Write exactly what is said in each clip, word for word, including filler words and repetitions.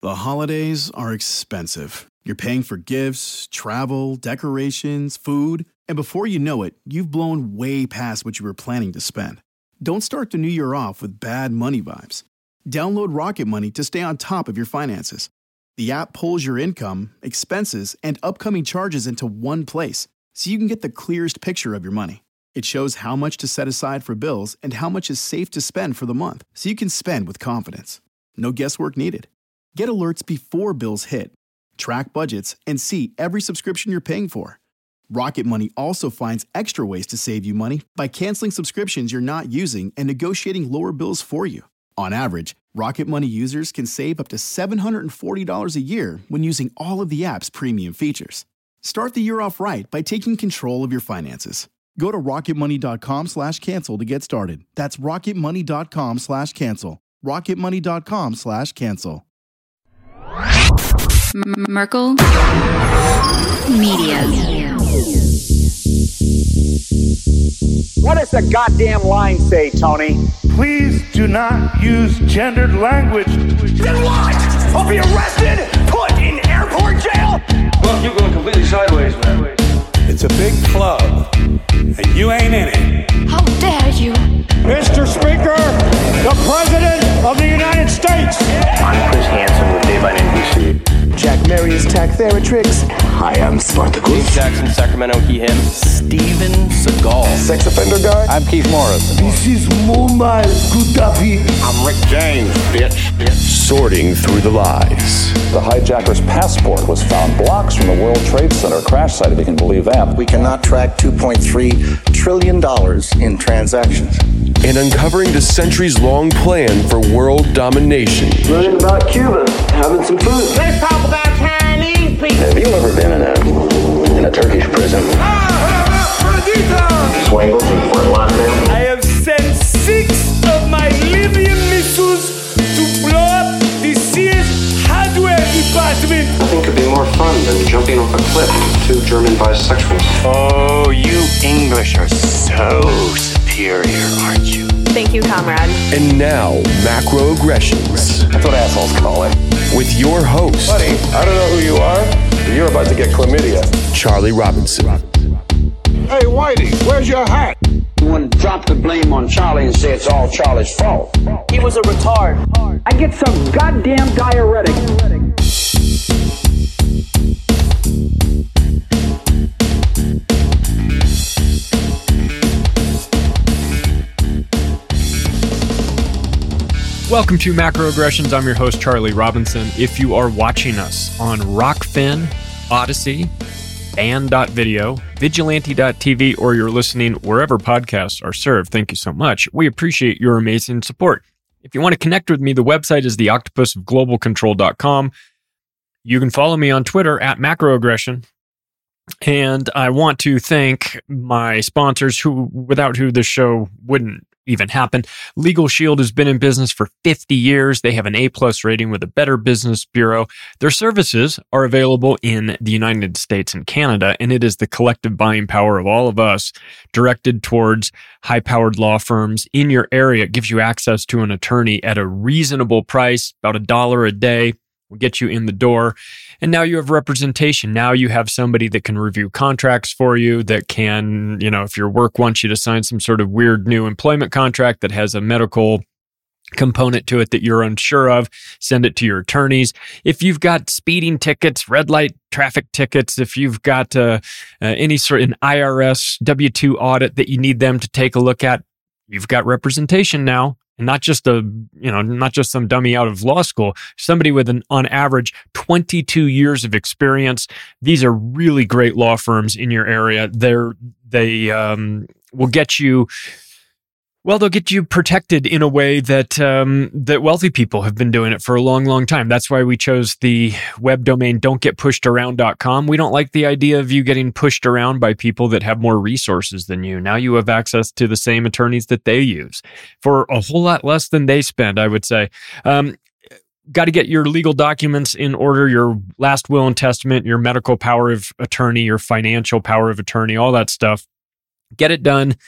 The holidays are expensive. You're paying for gifts, travel, decorations, food, and before you know it, you've blown way past what you were planning to spend. Don't start the new year off with bad money vibes. Download Rocket Money to stay on top of your finances. The app pulls your income, expenses, and upcoming charges into one place, so you can get the clearest picture of your money. It shows how much to set aside for bills and how much is safe to spend for the month, so you can spend with confidence. No guesswork needed. Get alerts before bills hit, track budgets, and see every subscription you're paying for. Rocket Money also finds extra ways to save you money by canceling subscriptions you're not using and negotiating lower bills for you. On average, Rocket Money users can save up to seven hundred forty dollars a year when using all of the app's premium features. Start the year off right by taking control of your finances. Go to rocketmoney.com slash cancel to get started. That's rocketmoney.com slash cancel. rocketmoney.com slash cancel. M- Merkel Media. What does the goddamn line say, Tony? Please do not use gendered language. Then what? I'll be arrested, put in airport jail? Look, you're going completely sideways, man. It's a big club, and you ain't in it. How dare you? Mister Speaker, the President of the United States. I'm Chris Hansen with Daylight N B C. Jack Marius Tack Theratrix. Hi, I'm Spartacus. Dave Jackson, Sacramento, he, him. Steven Seagal. Sex offender guy. I'm Keith Morris. This is Muammar Gaddafi. I'm Rick James, bitch. bitch. Sorting through the lies. The hijacker's passport was found blocks from the World Trade Center crash site, if you can believe that. We cannot track two point three trillion dollars in transactions. And uncovering the centuries-long plan for world domination. Learning about Cuba, having some food. Let's talk about Chinese people. Have you ever been in a in a Turkish prison? Swangles in Fort Lauderdale. I have sent six of my Libyan missiles to blow up the C S hardware department. Nothing could be more fun than jumping off a cliff with two German bisexuals. Oh, you English are so superior, aren't you? Thank you, comrade. And now, Macroaggressions. That's what assholes call it. With your host, Buddy, I don't know who you are, but you're about to get chlamydia. Charlie Robinson. Hey, Whitey, where's your hat? You want to drop the blame on Charlie and say it's all Charlie's fault. He was a retard. I get some goddamn diuretic. Welcome to Macroaggressions. I'm your host, Charlie Robinson. If you are watching us on Rockfin, Odyssey, Band dot video, Vigilante dot t v, or you're listening wherever podcasts are served, thank you so much. We appreciate your amazing support. If you want to connect with me, the website is the octopus of global control dot com. You can follow me on Twitter at Macroaggression. And I want to thank my sponsors, who without who this show wouldn't even happen. Legal Shield has been in business for fifty years. They have an A-plus rating with a Better Business Bureau. Their services are available in the United States and Canada, and it is the collective buying power of all of us directed towards high-powered law firms in your area. It gives you access to an attorney at a reasonable price, about a dollar a day. Will get you in the door. And now you have representation. Now you have somebody that can review contracts for you, that can, you know, if your work wants you to sign some sort of weird new employment contract that has a medical component to it that you're unsure of, send it to your attorneys. If you've got speeding tickets, red light traffic tickets, if you've got uh, uh, any sort of an I R S W two audit that you need them to take a look at, you've got representation now. And not just a, you know, not just some dummy out of law school, somebody with an, on average, twenty-two years of experience. These are really great law firms in your area. They're, they um, will get you, well, they'll get you protected in a way that um, that wealthy people have been doing it for a long, long time. That's why we chose the web domain don't get pushed around dot com. We don't like the idea of you getting pushed around by people that have more resources than you. Now you have access to the same attorneys that they use for a whole lot less than they spend, I would say. Um, got to get your legal documents in order, your last will and testament, your medical power of attorney, your financial power of attorney, all that stuff. Get it done.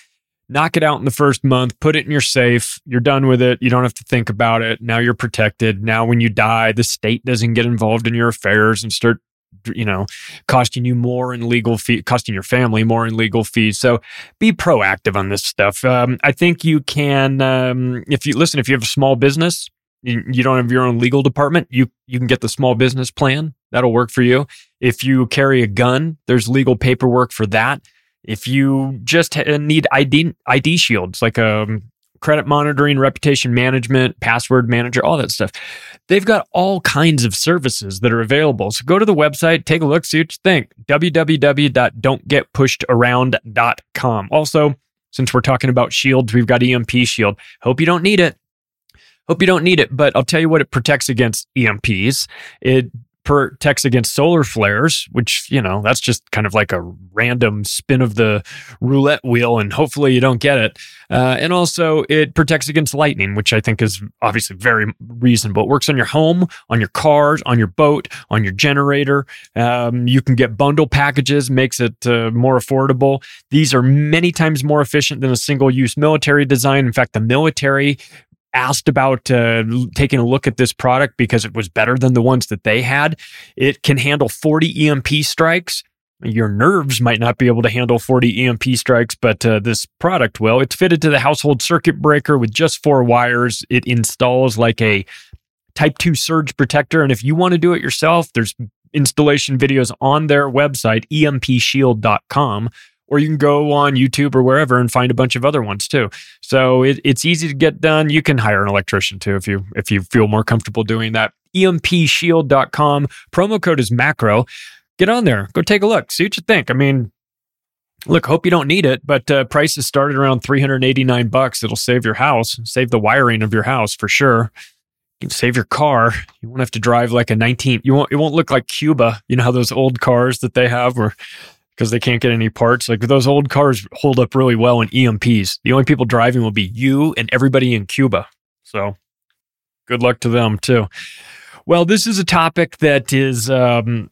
knock it out in the first month, put it in your safe. You're done with it. You don't have to think about it. Now you're protected. Now when you die, the state doesn't get involved in your affairs and start, you know, costing you more in legal fees, costing your family more in legal fees. So be proactive on this stuff. Um, I think you can, um, if you listen, if you have a small business, you, you don't have your own legal department, you, you can get the small business plan. That'll work for you. If you carry a gun, there's legal paperwork for that. If you just need I D, I D shields, like um, credit monitoring, reputation management, password manager, all that stuff, they've got all kinds of services that are available. So go to the website, take a look, see what you think. w w w dot don't get pushed around dot com. Also, since we're talking about shields, we've got E M P Shield. Hope you don't need it. Hope you don't need it, but I'll tell you what it protects against E M Ps. It protects against solar flares, which, you know, that's just kind of like a random spin of the roulette wheel, and hopefully you don't get it. Uh, and also it protects against lightning, which I think is obviously very reasonable. It works on your home, on your cars, on your boat, on your generator. Um, you can get bundle packages, makes it uh, more affordable. These are many times more efficient than a single-use military design. In fact, the military asked about uh, taking a look at this product because it was better than the ones that they had. It can handle forty E M P strikes. Your nerves might not be able to handle forty E M P strikes, but uh, this product will. It's fitted to the household circuit breaker with just four wires. It installs like a type two surge protector. And if you want to do it yourself, there's installation videos on their website, E M P shield dot com. Or you can go on YouTube or wherever and find a bunch of other ones too. So it, it's easy to get done. You can hire an electrician too if you if you feel more comfortable doing that. E M P shield dot com. Promo code is macro. Get on there. Go take a look. See what you think. I mean, look, hope you don't need it, but uh, prices started around three hundred eighty-nine bucks. It'll save your house, save the wiring of your house for sure. You can save your car. You won't have to drive like a nineteen. You won't. It won't look like Cuba. You know how those old cars that they have where, because they can't get any parts. Like those old cars hold up really well in E M Ps. The only people driving will be you and everybody in Cuba. So good luck to them too. Well, this is a topic that is um,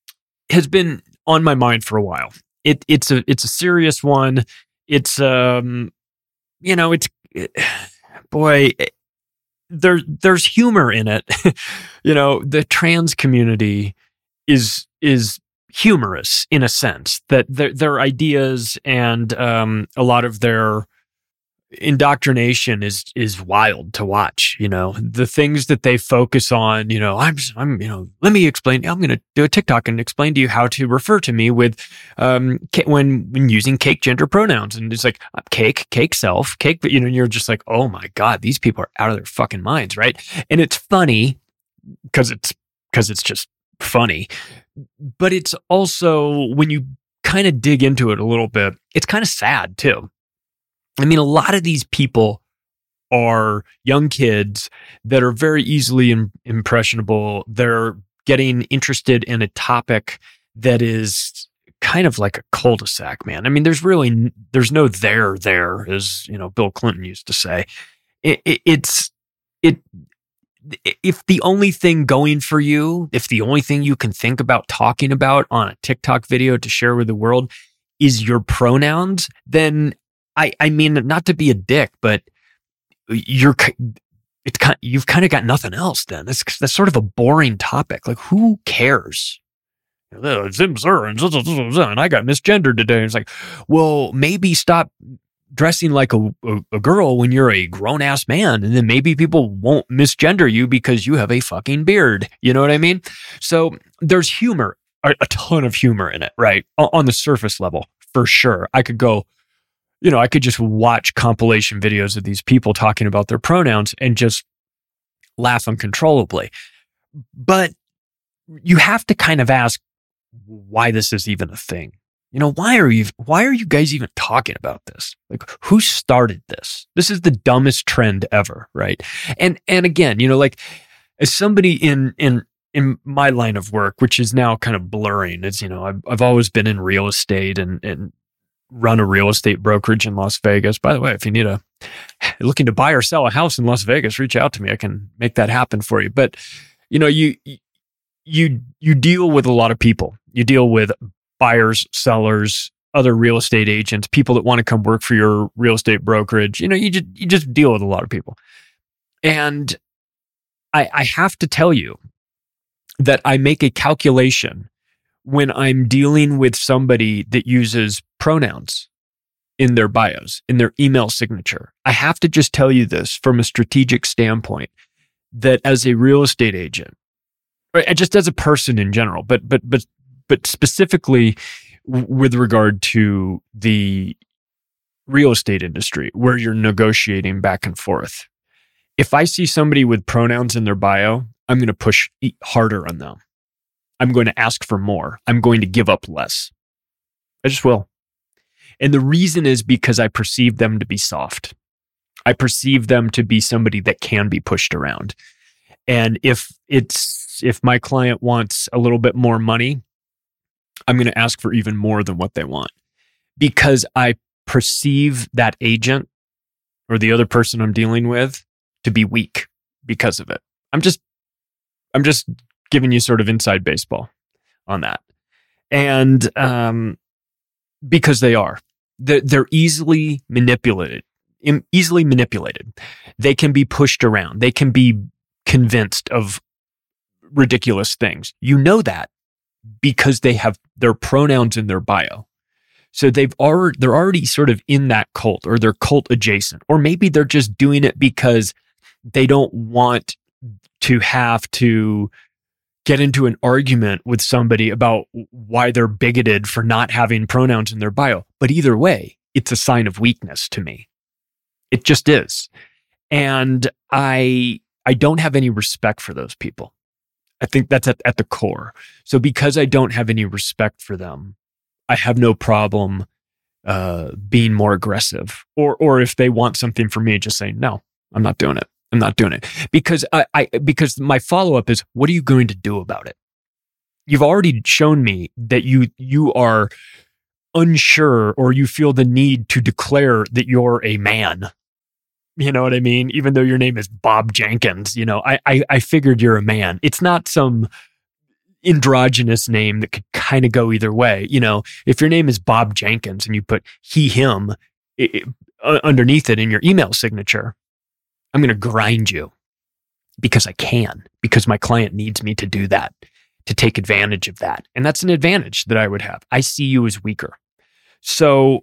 has been on my mind for a while. It it's a it's a serious one. It's um, you know it's it, boy. It, there there's humor in it. You know, the trans community is is. humorous in a sense that their, their ideas and um, a lot of their indoctrination is is wild to watch. You know, the things that they focus on. You know, I'm I'm you know, let me explain. I'm going to do a TikTok and explain to you how to refer to me with um when when using cake gender pronouns, and it's like cake, cake self, cake. But you know, you're just like, oh my god, these people are out of their fucking minds, right? And it's funny because it's because it's just funny. But it's also, when you kind of dig into it a little bit, it's kind of sad too. I mean, a lot of these people are young kids that are very easily im- impressionable. They're getting interested in a topic that is kind of like a cul-de-sac, man. I mean, there's really, there's no there there, as, you know, Bill Clinton used to say. It, it, it's, it, if the only thing going for you, if the only thing you can think about talking about on a TikTok video to share with the world is your pronouns, then I, I mean, not to be a dick, but you're, it's kind, you've kind of got nothing else then. That's, that's sort of a boring topic. Like, who cares? And I got misgendered today. It's like, well, maybe stop dressing like a, a, a girl when you're a grown-ass man, and then maybe people won't misgender you because you have a fucking beard. You know what I mean? So there's humor, a, a ton of humor in it, right? O- on the surface level, for sure. I could go, you know, I could just watch compilation videos of these people talking about their pronouns and just laugh uncontrollably. But you have to kind of ask why this is even a thing. You know, why are you, why are you guys even talking about this? Like, who started this? This is the dumbest trend ever, right? And, and again, you know, like, as somebody in, in, in my line of work, which is now kind of blurring, it's, you know, I've, I've always been in real estate and, and run a real estate brokerage in Las Vegas. By the way, if you need a, looking to buy or sell a house in Las Vegas, reach out to me. I can make that happen for you. But, you know, you, you, you deal with a lot of people. You deal with buyers, sellers, other real estate agents, people that want to come work for your real estate brokerage. You know, you just you just deal with a lot of people. And I, I have to tell you that I make a calculation when I'm dealing with somebody that uses pronouns in their bios, in their email signature. I have to just tell you this from a strategic standpoint, that as a real estate agent, or just as a person in general, but but but but specifically with regard to the real estate industry where you're negotiating back and forth. If I see somebody with pronouns in their bio, I'm going to push harder on them. I'm going to ask for more. I'm going to give up less. I just will. And the reason is because I perceive them to be soft. I perceive them to be somebody that can be pushed around. And if it's if my client wants a little bit more money, I'm going to ask for even more than what they want, because I perceive that agent or the other person I'm dealing with to be weak because of it. I'm just I'm just giving you sort of inside baseball on that. And um, because they are. They're, they're easily manipulated, easily manipulated. They can be pushed around. They can be convinced of ridiculous things. You know that because they have their pronouns in their bio. So they've already, they're already sort of in that cult, or they're cult adjacent, or maybe they're just doing it because they don't want to have to get into an argument with somebody about why they're bigoted for not having pronouns in their bio. But either way, it's a sign of weakness to me. It just is. And I I don't have any respect for those people. I think that's at, at the core. So because I don't have any respect for them, I have no problem uh, being more aggressive. Or or if they want something from me, just saying, no, I'm not doing it. I'm not doing it. Because I, I because my follow-up is, what are you going to do about it? You've already shown me that you you are unsure, or you feel the need to declare that you're a man. You know what I mean? Even though your name is Bob Jenkins, you know, I I, I figured you're a man. It's not some androgynous name that could kind of go either way. You know, if your name is Bob Jenkins and you put he, him it, uh, underneath it in your email signature, I'm going to grind you because I can, because my client needs me to do that, to take advantage of that. And that's an advantage that I would have. I see you as weaker. So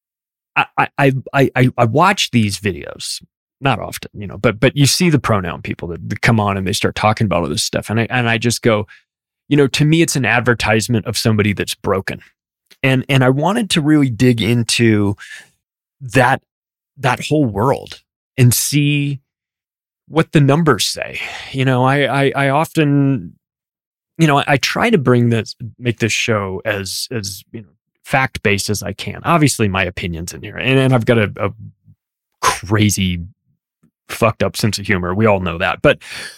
I I I I, I watch these videos, not often, you know, but but you see the pronoun people that, that come on and they start talking about all this stuff. And I and I just go, you know, to me, it's an advertisement of somebody that's broken. And and I wanted to really dig into that that whole world and see what the numbers say. You know, I I, I often, you know, I, I try to bring this, make this show as as you know, fact-based as I can. Obviously, my opinion's in here, and, and I've got a, a crazy, fucked up sense of humor. We all know that, but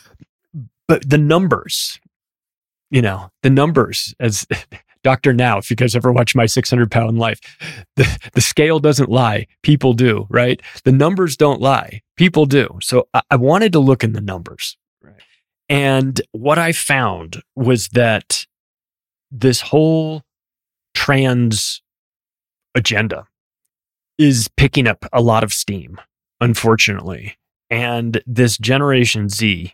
but the numbers, you know, the numbers, as Doctor Now, if you guys ever watch My six hundred pound Life, the, the scale doesn't lie. People do, right? The numbers don't lie. People do. So I, I wanted to look in the numbers. Right. And what I found was that this whole trans agenda is picking up a lot of steam, unfortunately. And this Generation Z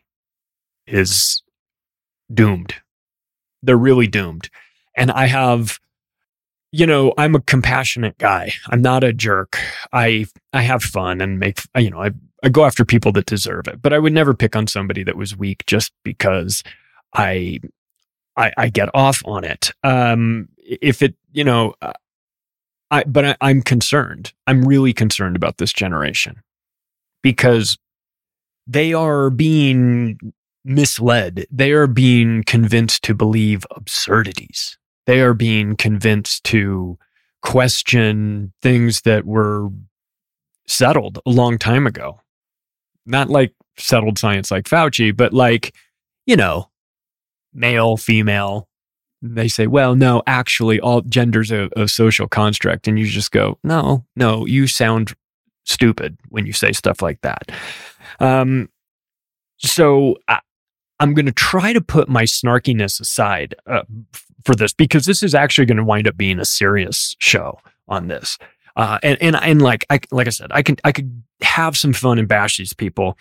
is doomed. They're really doomed. And I have, you know, I'm a compassionate guy. I'm not a jerk. I I have fun and make, you know, I, I go after people that deserve it. But I would never pick on somebody that was weak just because I I, I get off on it. Um, if it, you know, I but I, I'm concerned. I'm really concerned about this generation because they are being misled. They are being convinced to believe absurdities. They are being convinced to question things that were settled a long time ago. Not like settled science like Fauci, but like, you know, male, female. They say, well, no, actually, all gender's a, a social construct. And you just go, no, no, you sound stupid when you say stuff like that. Um, so I, I'm going to try to put my snarkiness aside uh, for this, because this is actually going to wind up being a serious show on this. Uh, and, and, and like, I, like I said, I can, I could have some fun and bash these people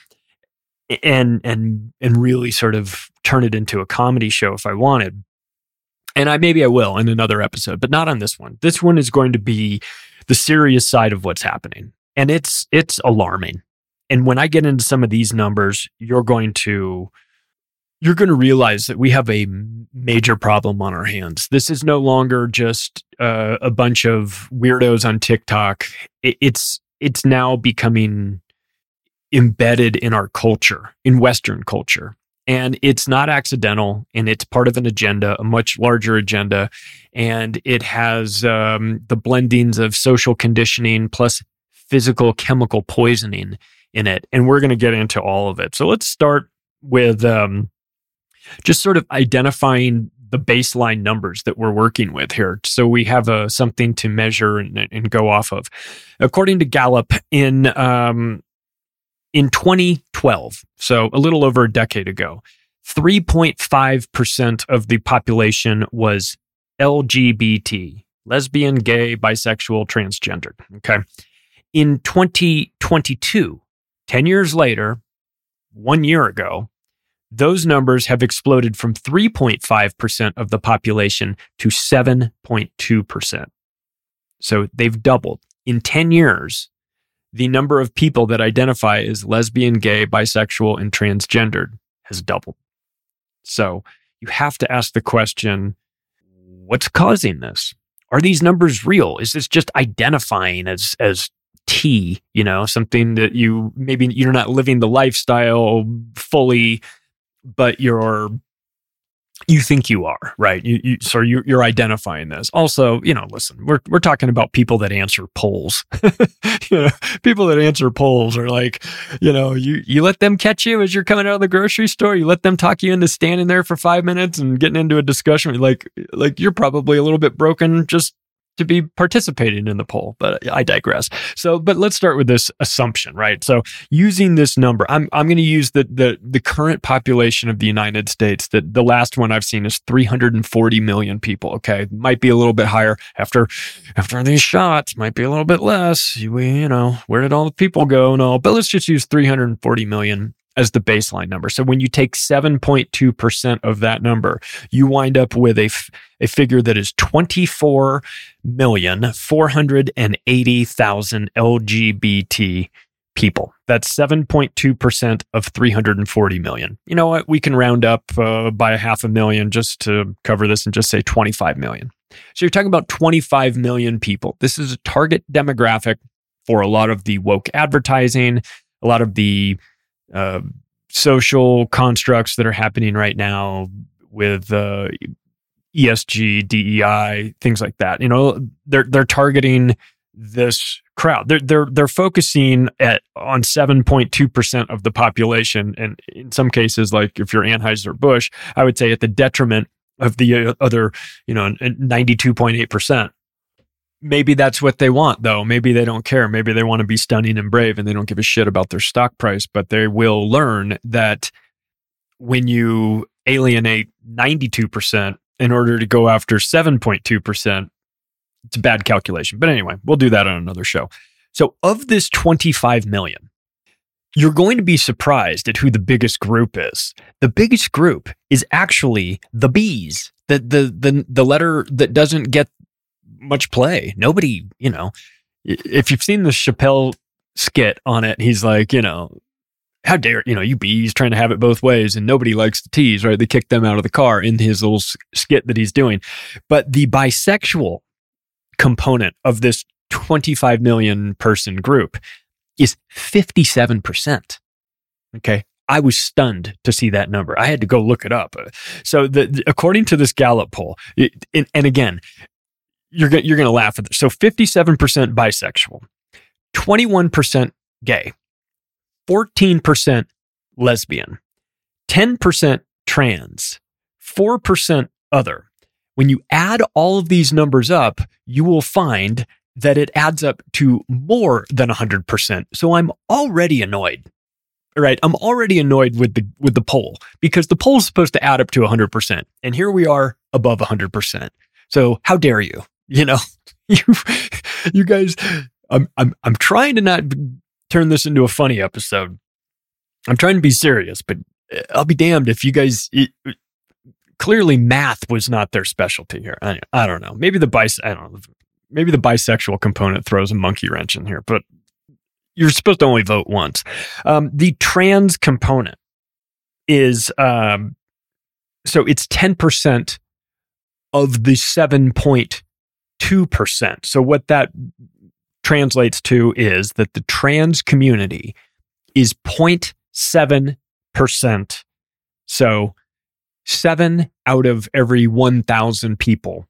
and, and, and really sort of turn it into a comedy show if I wanted. And I, maybe I will in another episode, but not on this one. This one is going to be the serious side of what's happening. And it's, it's alarming. And when I get into some of these numbers, you're going to, you're going to realize that we have a major problem on our hands. This is no longer just uh, a bunch of weirdos on TikTok. It, it's it's now becoming embedded in our culture, in Western culture. And it's not accidental, and it's part of an agenda, a much larger agenda. And it has um, the blendings of social conditioning plus physical chemical poisoning in it. And we're going to get into all of it. So let's start with... Um, just sort of identifying the baseline numbers that we're working with here. So we have a, something to measure and, and go off of. According to Gallup, in um, in twenty twelve, so a little over a decade ago, three point five percent of the population was L G B T, lesbian, gay, bisexual, transgendered. Okay. In twenty twenty-two, ten years later, one year ago, those numbers have exploded from three point five percent of the population to seven point two percent. So they've doubled. In ten years, the number of people that identify as lesbian, gay, bisexual, and transgendered has doubled. So you have to ask the question, what's causing this? Are these numbers real? Is this just identifying as, as T, you know, something that you, maybe you're not living the lifestyle fully, but you're, you think you are, right? You, you so you're, you're identifying this. Also, you know, listen, we're we're talking about people that answer polls. You know, people that answer polls are like, you know, you you let them catch you as you're coming out of the grocery store. You let them talk you into standing there for five minutes and getting into a discussion. Like, like you're probably a little bit broken just to be participating in the poll, but I digress. So, but let's start with this assumption, right? So using this number, I'm I'm going to use the, the the current population of the United States. That the last one I've seen is three hundred forty million people. Okay. Might be a little bit higher after, after these shots, might be a little bit less. We, you know, where did all the people go and all, but let's just use three hundred forty million as the baseline number. So when you take seven point two percent of that number, you wind up with a, f- a figure that is twenty-four million four hundred eighty thousand L G B T people. That's seven point two percent of three hundred forty million. You know what? We can round up uh, by a half a million just to cover this and just say twenty-five million. So you're talking about twenty-five million people. This is a target demographic for a lot of the woke advertising, a lot of the Uh, social constructs that are happening right now with uh, E S G, D E I, things like that. You know, they're they're targeting this crowd. They're they're they're focusing at on seven point two percent of the population, and in some cases, like if you're Anheuser-Busch, I would say at the detriment of the other, you know, ninety-two point eight percent. Maybe that's what they want, though. Maybe they don't care. Maybe they want to be stunning and brave and they don't give a shit about their stock price, but they will learn that when you alienate ninety-two percent in order to go after seven point two percent, it's a bad calculation. But anyway, we'll do that on another show. So of this twenty-five million, you're going to be surprised at who the biggest group is. The biggest group is actually the bees, the the the, the letter that doesn't get much play. Nobody, you know, if you've seen the Chappelle skit on it, he's like, you know, how dare, you know, you bees trying to have it both ways, and nobody likes the tease, right? They kick them out of the car in his little skit that he's doing. But the bisexual component of this twenty-five million person group is fifty-seven percent. Okay. I was stunned to see that number. I had to go look it up. So the, the according to this Gallup poll, it, and, and again, You're going you're going to laugh at this. So fifty-seven percent bisexual, twenty-one percent gay, fourteen percent lesbian, ten percent trans, four percent other. When you add all of these numbers up, you will find that it adds up to more than one hundred percent. So I'm already annoyed. Right? I'm already annoyed with the with the poll, because the poll is supposed to add up to one hundred percent. And here we are above one hundred percent. So how dare you? You know, you, you guys, I'm, I'm, I'm trying to not turn this into a funny episode. I'm trying to be serious, but I'll be damned if you guys, it, clearly math was not their specialty here. I, I don't know. Maybe the bis, I don't know. Maybe the bisexual component throws a monkey wrench in here, but you're supposed to only vote once. Um, the trans component is, um, so it's ten percent of the seven point two percent. So what that translates to is that the trans community is zero point seven percent. So seven out of every one thousand people.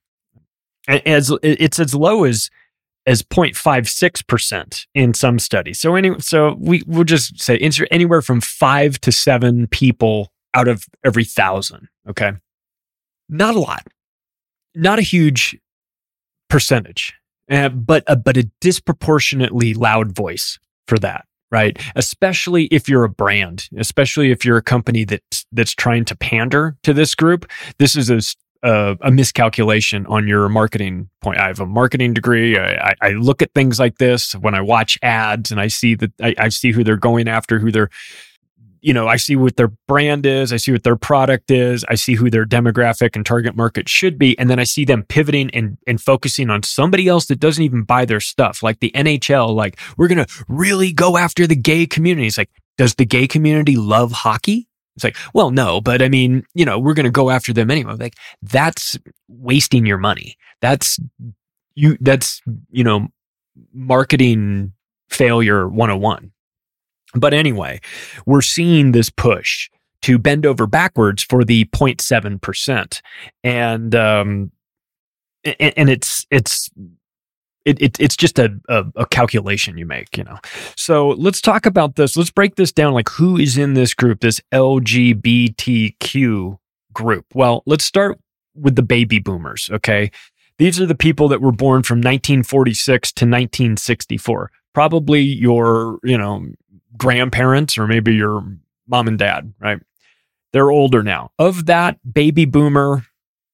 As it's as low as as zero point five six percent in some studies. So any so we we'll just say anywhere from five to seven people out of every thousand. Okay, not a lot, not a huge percentage, uh, but uh, but a disproportionately loud voice for that, right? Especially if you're a brand, especially if you're a company that's that's trying to pander to this group. This is a Uh, a miscalculation on your marketing point. I have a marketing degree. I, I, I look at things like this when I watch ads, and I see that I, I see who they're going after, who they're, you know, I see what their brand is. I see what their product is. I see who their demographic and target market should be, and then I see them pivoting and and focusing on somebody else that doesn't even buy their stuff, like the N H L. Like, we're gonna really go after the gay community. It's like, does the gay community love hockey? It's like, well, no, but I mean, you know, we're going to go after them anyway. Like, that's wasting your money. That's you, that's, you know, marketing failure one oh one. But anyway, we're seeing this push to bend over backwards for the zero point seven percent. And, um, and, and it's, it's, It, it, it's just a, a, a calculation you make, you know. So let's talk about this. Let's break this down. Like, who is in this group, this L G B T Q group? Well, let's start with the baby boomers, okay? These are the people that were born from nineteen forty-six to nineteen sixty-four. Probably your, you know, grandparents or maybe your mom and dad, right? They're older now. Of that baby boomer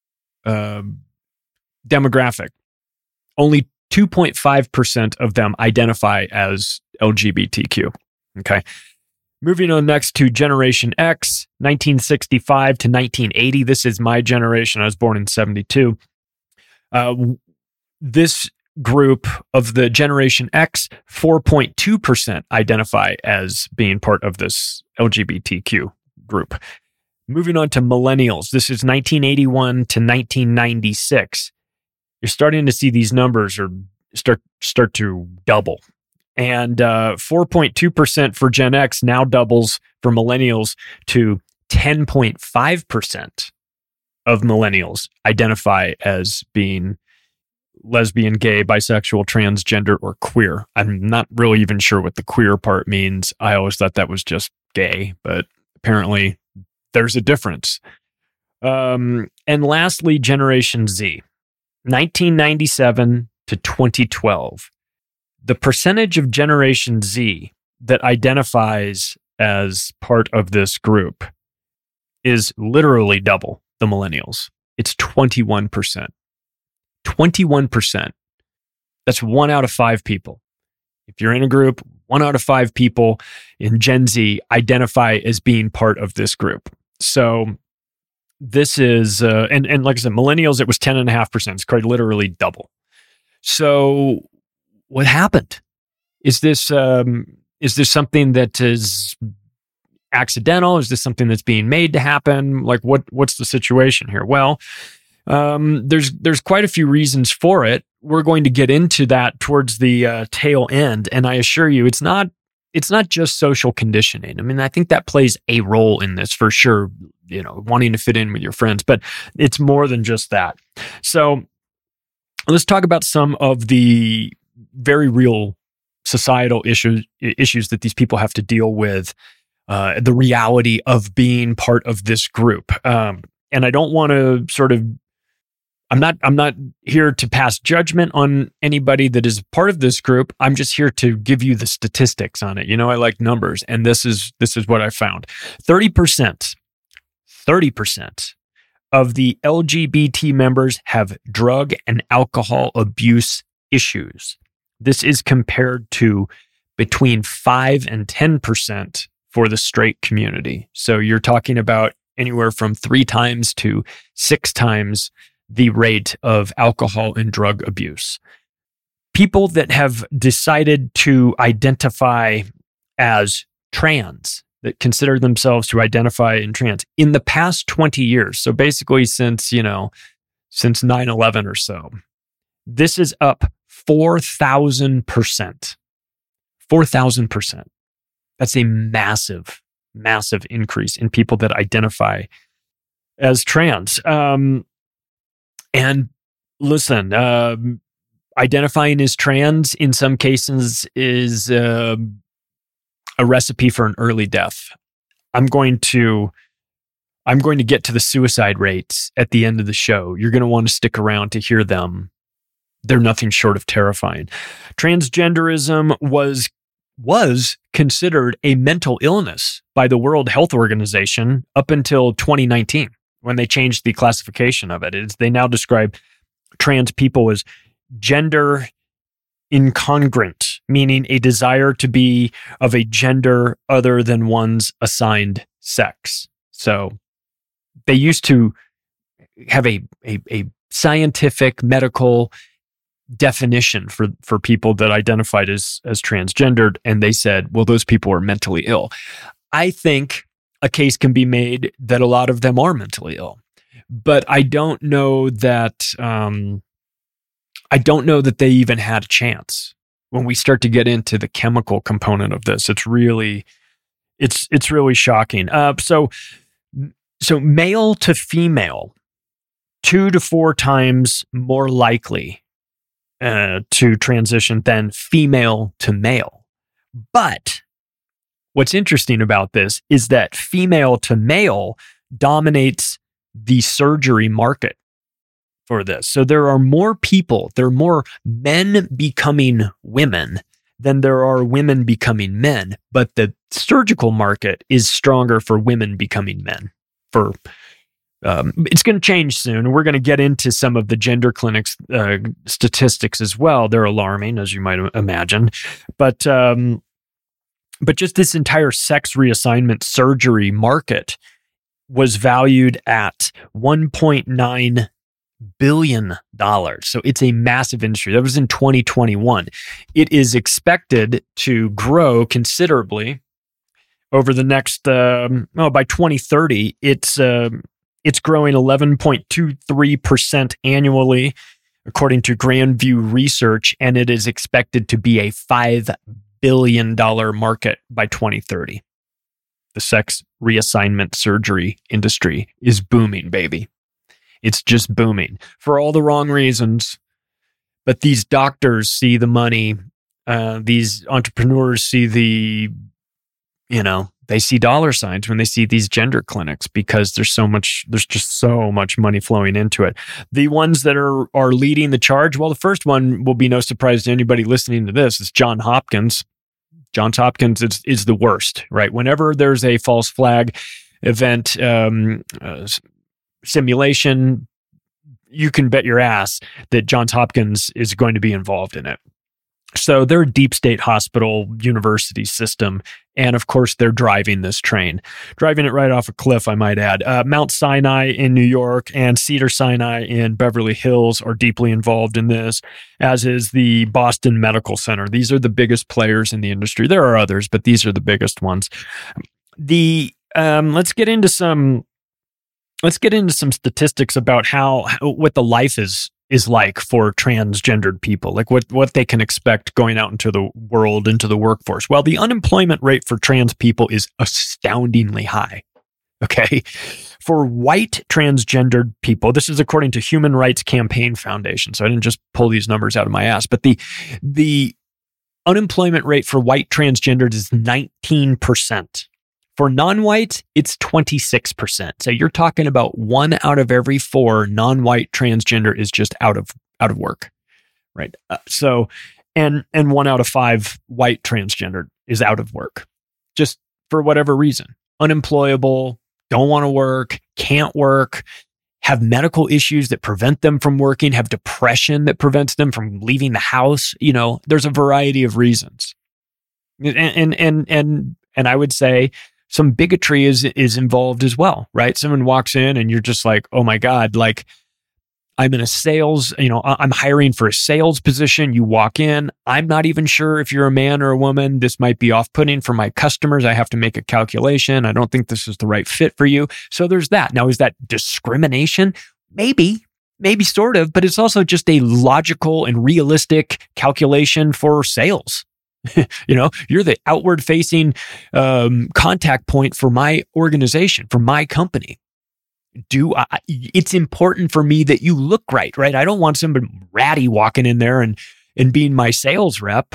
uh, demographic, only two point five percent of them identify as L G B T Q. Okay. Moving on next to Generation X, nineteen sixty-five to nineteen eighty. This is my generation. I was born in seventy-two. Uh, this group of the Generation X, four point two percent identify as being part of this L G B T Q group. Moving on to Millennials. This is nineteen eighty-one to nineteen ninety-six. You're starting to see these numbers or start start to double. And uh, four point two percent for Gen X now doubles for Millennials to ten point five percent of Millennials identify as being lesbian, gay, bisexual, transgender, or queer. I'm not really even sure what the queer part means. I always thought that was just gay, but apparently there's a difference. Um, and lastly, Generation Z. nineteen ninety-seven to twenty twelve. The percentage of Generation Z that identifies as part of this group is literally double the Millennials. It's twenty-one percent. twenty-one percent. That's one out of five people. If you're in a group, one out of five people in Gen Z identify as being part of this group. So this is, uh, and, and like I said, Millennials, it was ten point five percent. It's quite literally double. So what happened? Is this, um, is this something that is accidental? Is this something that's being made to happen? Like, what, what's the situation here? Well, um, there's, there's quite a few reasons for it. We're going to get into that towards the uh, tail end. And I assure you, it's not, it's not just social conditioning. I mean, I think that plays a role in this for sure, you know, wanting to fit in with your friends, but it's more than just that. So let's talk about some of the very real societal issues, issues that these people have to deal with, uh, the reality of being part of this group. Um, and I don't want to sort of, I'm not, I'm not here to pass judgment on anybody that is part of this group. I'm just here to give you the statistics on it. You know, I like numbers, and this is, this is what I found. thirty percent, thirty percent of the L G B T members have drug and alcohol abuse issues. This is compared to between five and ten percent for the straight community. So you're talking about anywhere from three times to six times the rate of alcohol and drug abuse. People that have decided to identify as trans, that consider themselves to identify in trans in the past twenty years. So basically since, you know, since nine eleven or so, this is up four thousand percent. four thousand percent. That's a massive, massive increase in people that identify as trans. Um, and listen, uh, identifying as trans in some cases is uh, a recipe for an early death. I'm going to, I'm going to get to the suicide rates at the end of the show. You're going to want to stick around to hear them. They're nothing short of terrifying. Transgenderism was was considered a mental illness by the World Health Organization up until twenty nineteen, when they changed the classification of it. It's, they now describe trans people as gender incongruent, meaning a desire to be of a gender other than one's assigned sex. So they used to have a, a, a scientific medical definition for, for people that identified as, as transgendered, and they said, well, those people are mentally ill. I think a case can be made that a lot of them are mentally ill, but I don't know that um, I don't know that they even had a chance. When we start to get into the chemical component of this, it's really it's it's really shocking. Uh, so so male to female, two to four times more likely Uh, to transition than female to male. But what's interesting about this is that female to male dominates the surgery market for this. So there are more people, there are more men becoming women than there are women becoming men. But the surgical market is stronger for women becoming men. For Um, it's going to change soon. We're going to get into some of the gender clinics uh, statistics as well. They're alarming, as you might imagine. But um, but just this entire sex reassignment surgery market was valued at one point nine billion dollars. So it's a massive industry. That was in twenty twenty-one. It is expected to grow considerably over the next, um, oh, by twenty thirty, it's... Uh, It's growing eleven point two three percent annually, according to Grandview Research, and it is expected to be a five billion dollars market by twenty thirty. The sex reassignment surgery industry is booming, baby. It's just booming for all the wrong reasons. But these doctors see the money. Uh, these entrepreneurs see the, you know, they see dollar signs when they see these gender clinics because there's so much, there's just so much money flowing into it. The ones that are are leading the charge, well, the first one will be no surprise to anybody listening to this. It's Johns Hopkins. Johns Hopkins is, is the worst, right? Whenever there's a false flag event, um, uh, simulation, you can bet your ass that Johns Hopkins is going to be involved in it. So they're a deep state hospital university system. And of course, they're driving this train, driving it right off a cliff, I might add. Uh, Mount Sinai in New York and Cedars-Sinai in Beverly Hills are deeply involved in this, as is the Boston Medical Center. These are the biggest players in the industry. There are others, but these are the biggest ones. The um, let's get into some let's get into some statistics about how, how what the life is is like for transgendered people, like what, what they can expect going out into the world, into the workforce. Well, the unemployment rate for trans people is astoundingly high. Okay. For white transgendered people, this is according to Human Rights Campaign Foundation. So I didn't just pull these numbers out of my ass, but the, the unemployment rate for white transgendered is nineteen percent. For non-white, it's twenty-six percent. So you're talking about one out of every four non-white transgender is just out of out of work, right? Uh, so, and and one out of five white transgender is out of work, just for whatever reason, unemployable, don't want to work, can't work, have medical issues that prevent them from working, have depression that prevents them from leaving the house. You know, there's a variety of reasons. And and and and, and I would say some bigotry is is involved as well, right? Someone walks in and you're just like, oh my God, like I'm in a sales, you know, I'm hiring for a sales position. You walk in, I'm not even sure if you're a man or a woman. This might be off-putting for my customers. I have to make a calculation. I don't think this is the right fit for you. So there's that. Now, is that discrimination? Maybe, maybe sort of, but it's also just a logical and realistic calculation for sales. You know, you're the outward facing um, contact point for my organization, for my company. Do I, it's important for me that you look right, right? I don't want somebody ratty walking in there and, and being my sales rep.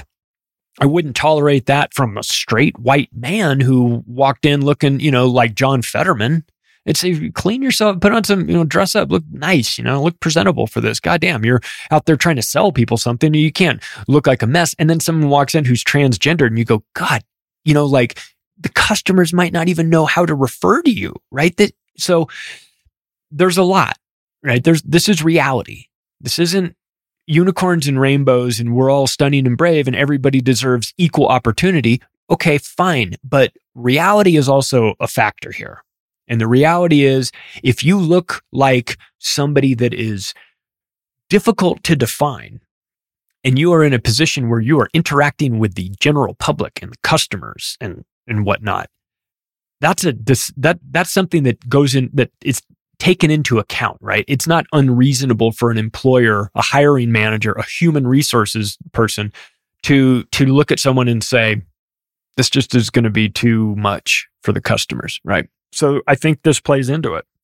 I wouldn't tolerate that from a straight white man who walked in looking, you know, like John Fetterman. I'd say, clean yourself, put on some, you know, dress up, look nice, you know, look presentable for this. Goddamn, you're out there trying to sell people something. You can't look like a mess. And then someone walks in who's transgendered and you go, God, you know, like the customers might not even know how to refer to you, right? That so there's a lot, right? There's this is reality. This isn't unicorns and rainbows and we're all stunning and brave and everybody deserves equal opportunity. Okay, fine. But reality is also a factor here. And the reality is, if you look like somebody that is difficult to define, and you are in a position where you are interacting with the general public and the customers and, and whatnot, that's a this, that that's something that goes in, that is taken into account, right? It's not unreasonable for an employer, a hiring manager, a human resources person to to look at someone and say, this just is going to be too much for the customers, right? So I think this plays into it.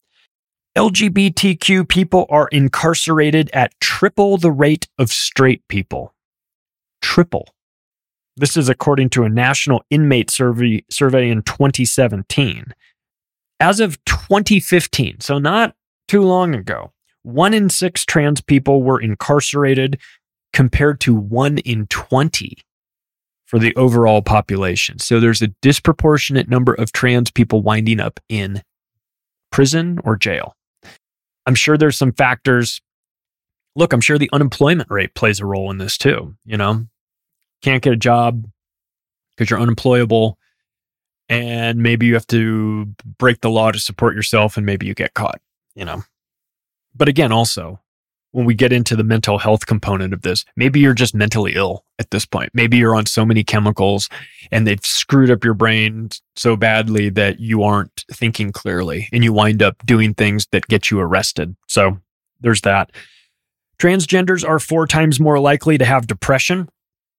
L G B T Q people are incarcerated at triple the rate of straight people. Triple. This is according to a national inmate survey, survey in twenty seventeen. As of twenty fifteen, so not too long ago, one in six trans people were incarcerated compared to one in twenty for the overall population. So there's a disproportionate number of trans people winding up in prison or jail. I'm sure there's some factors. Look, I'm sure the unemployment rate plays a role in this too. You know, can't get a job because you're unemployable, and maybe you have to break the law to support yourself, and maybe you get caught, you know. But again, also, when we get into the mental health component of this, maybe you're just mentally ill at this point. Maybe you're on so many chemicals and they've screwed up your brain so badly that you aren't thinking clearly and you wind up doing things that get you arrested. So there's that. Transgenders are four times more likely to have depression.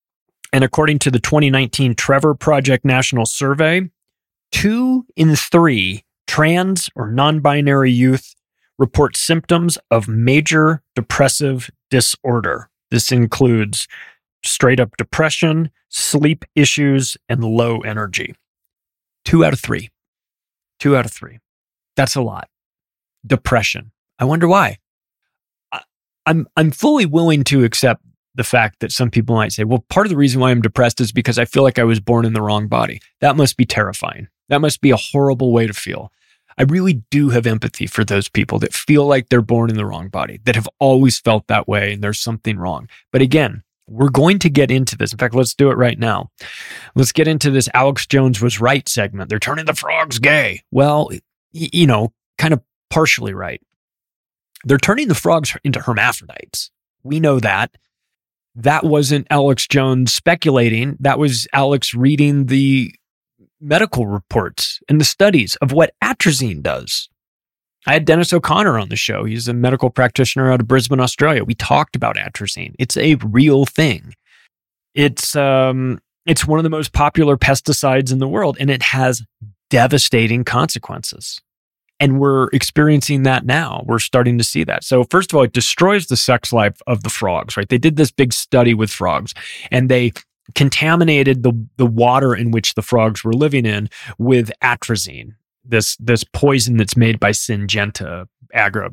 And according to the twenty nineteen Trevor Project National Survey, two in three trans or non-binary youth report symptoms of major depressive disorder. This includes straight up depression, sleep issues, and low energy. Two out of three. Two out of three. That's a lot. Depression. I wonder why. I, I'm I'm fully willing to accept the fact that some people might say, well, part of the reason why I'm depressed is because I feel like I was born in the wrong body. That must be terrifying. That must be a horrible way to feel. I really do have empathy for those people that feel like they're born in the wrong body, that have always felt that way and there's something wrong. But again, we're going to get into this. In fact, let's do it right now. Let's get into this Alex Jones was right segment. They're turning the frogs gay. Well, you know, kind of partially right. They're turning the frogs into hermaphrodites. We know that. That wasn't Alex Jones speculating. That was Alex reading the medical reports and the studies of what atrazine does. I had Dennis O'Connor on the show. He's a medical practitioner out of Brisbane, Australia. We talked about atrazine. It's a real thing. It's um, it's one of the most popular pesticides in the world, and it has devastating consequences. And we're experiencing that now. We're starting to see that. So first of all, it destroys the sex life of the frogs, right? They did this big study with frogs, and they contaminated the, the water in which the frogs were living in with atrazine, this this poison that's made by Syngenta, agro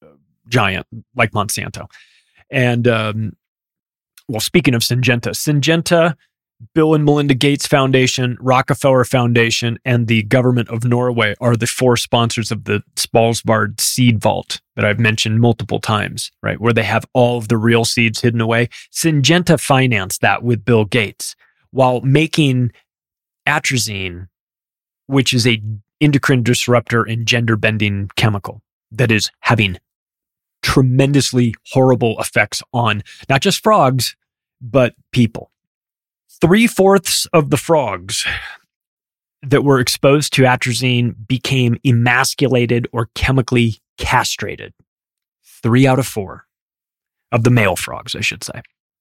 giant like Monsanto. And, um, well, speaking of Syngenta, Syngenta Bill and Melinda Gates Foundation, Rockefeller Foundation, and the government of Norway are the four sponsors of the Svalbard Seed Vault that I've mentioned multiple times, right? Where they have all of the real seeds hidden away. Syngenta financed that with Bill Gates while making atrazine, which is a endocrine disruptor and gender-bending chemical that is having tremendously horrible effects on not just frogs, but people. Three-fourths of the frogs that were exposed to atrazine became emasculated or chemically castrated. Three out of four of the male frogs, I should say.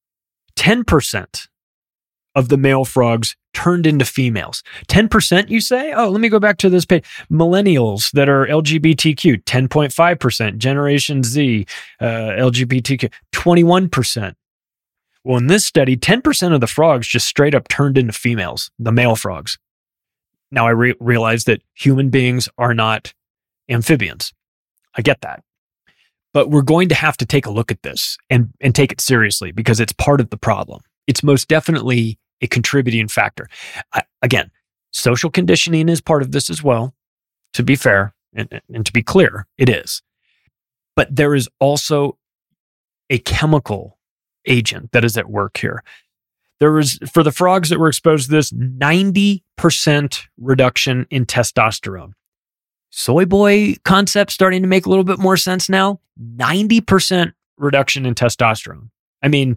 ten percent of the male frogs turned into females. ten percent, you say? Oh, let me go back to this page. Millennials that are L G B T Q, ten point five percent. Generation Z, uh, L G B T Q, twenty-one percent. Well, in this study, ten percent of the frogs just straight up turned into females, the male frogs. Now, I re- realize that human beings are not amphibians. I get that. But we're going to have to take a look at this and, and take it seriously because it's part of the problem. It's most definitely a contributing factor. I, again, social conditioning is part of this as well, to be fair, and, and to be clear, it is. But there is also a chemical agent that is at work here. There was, for the frogs that were exposed to this, ninety percent reduction in testosterone. Soy boy concept starting to make a little bit more sense now. ninety percent reduction in testosterone. I mean,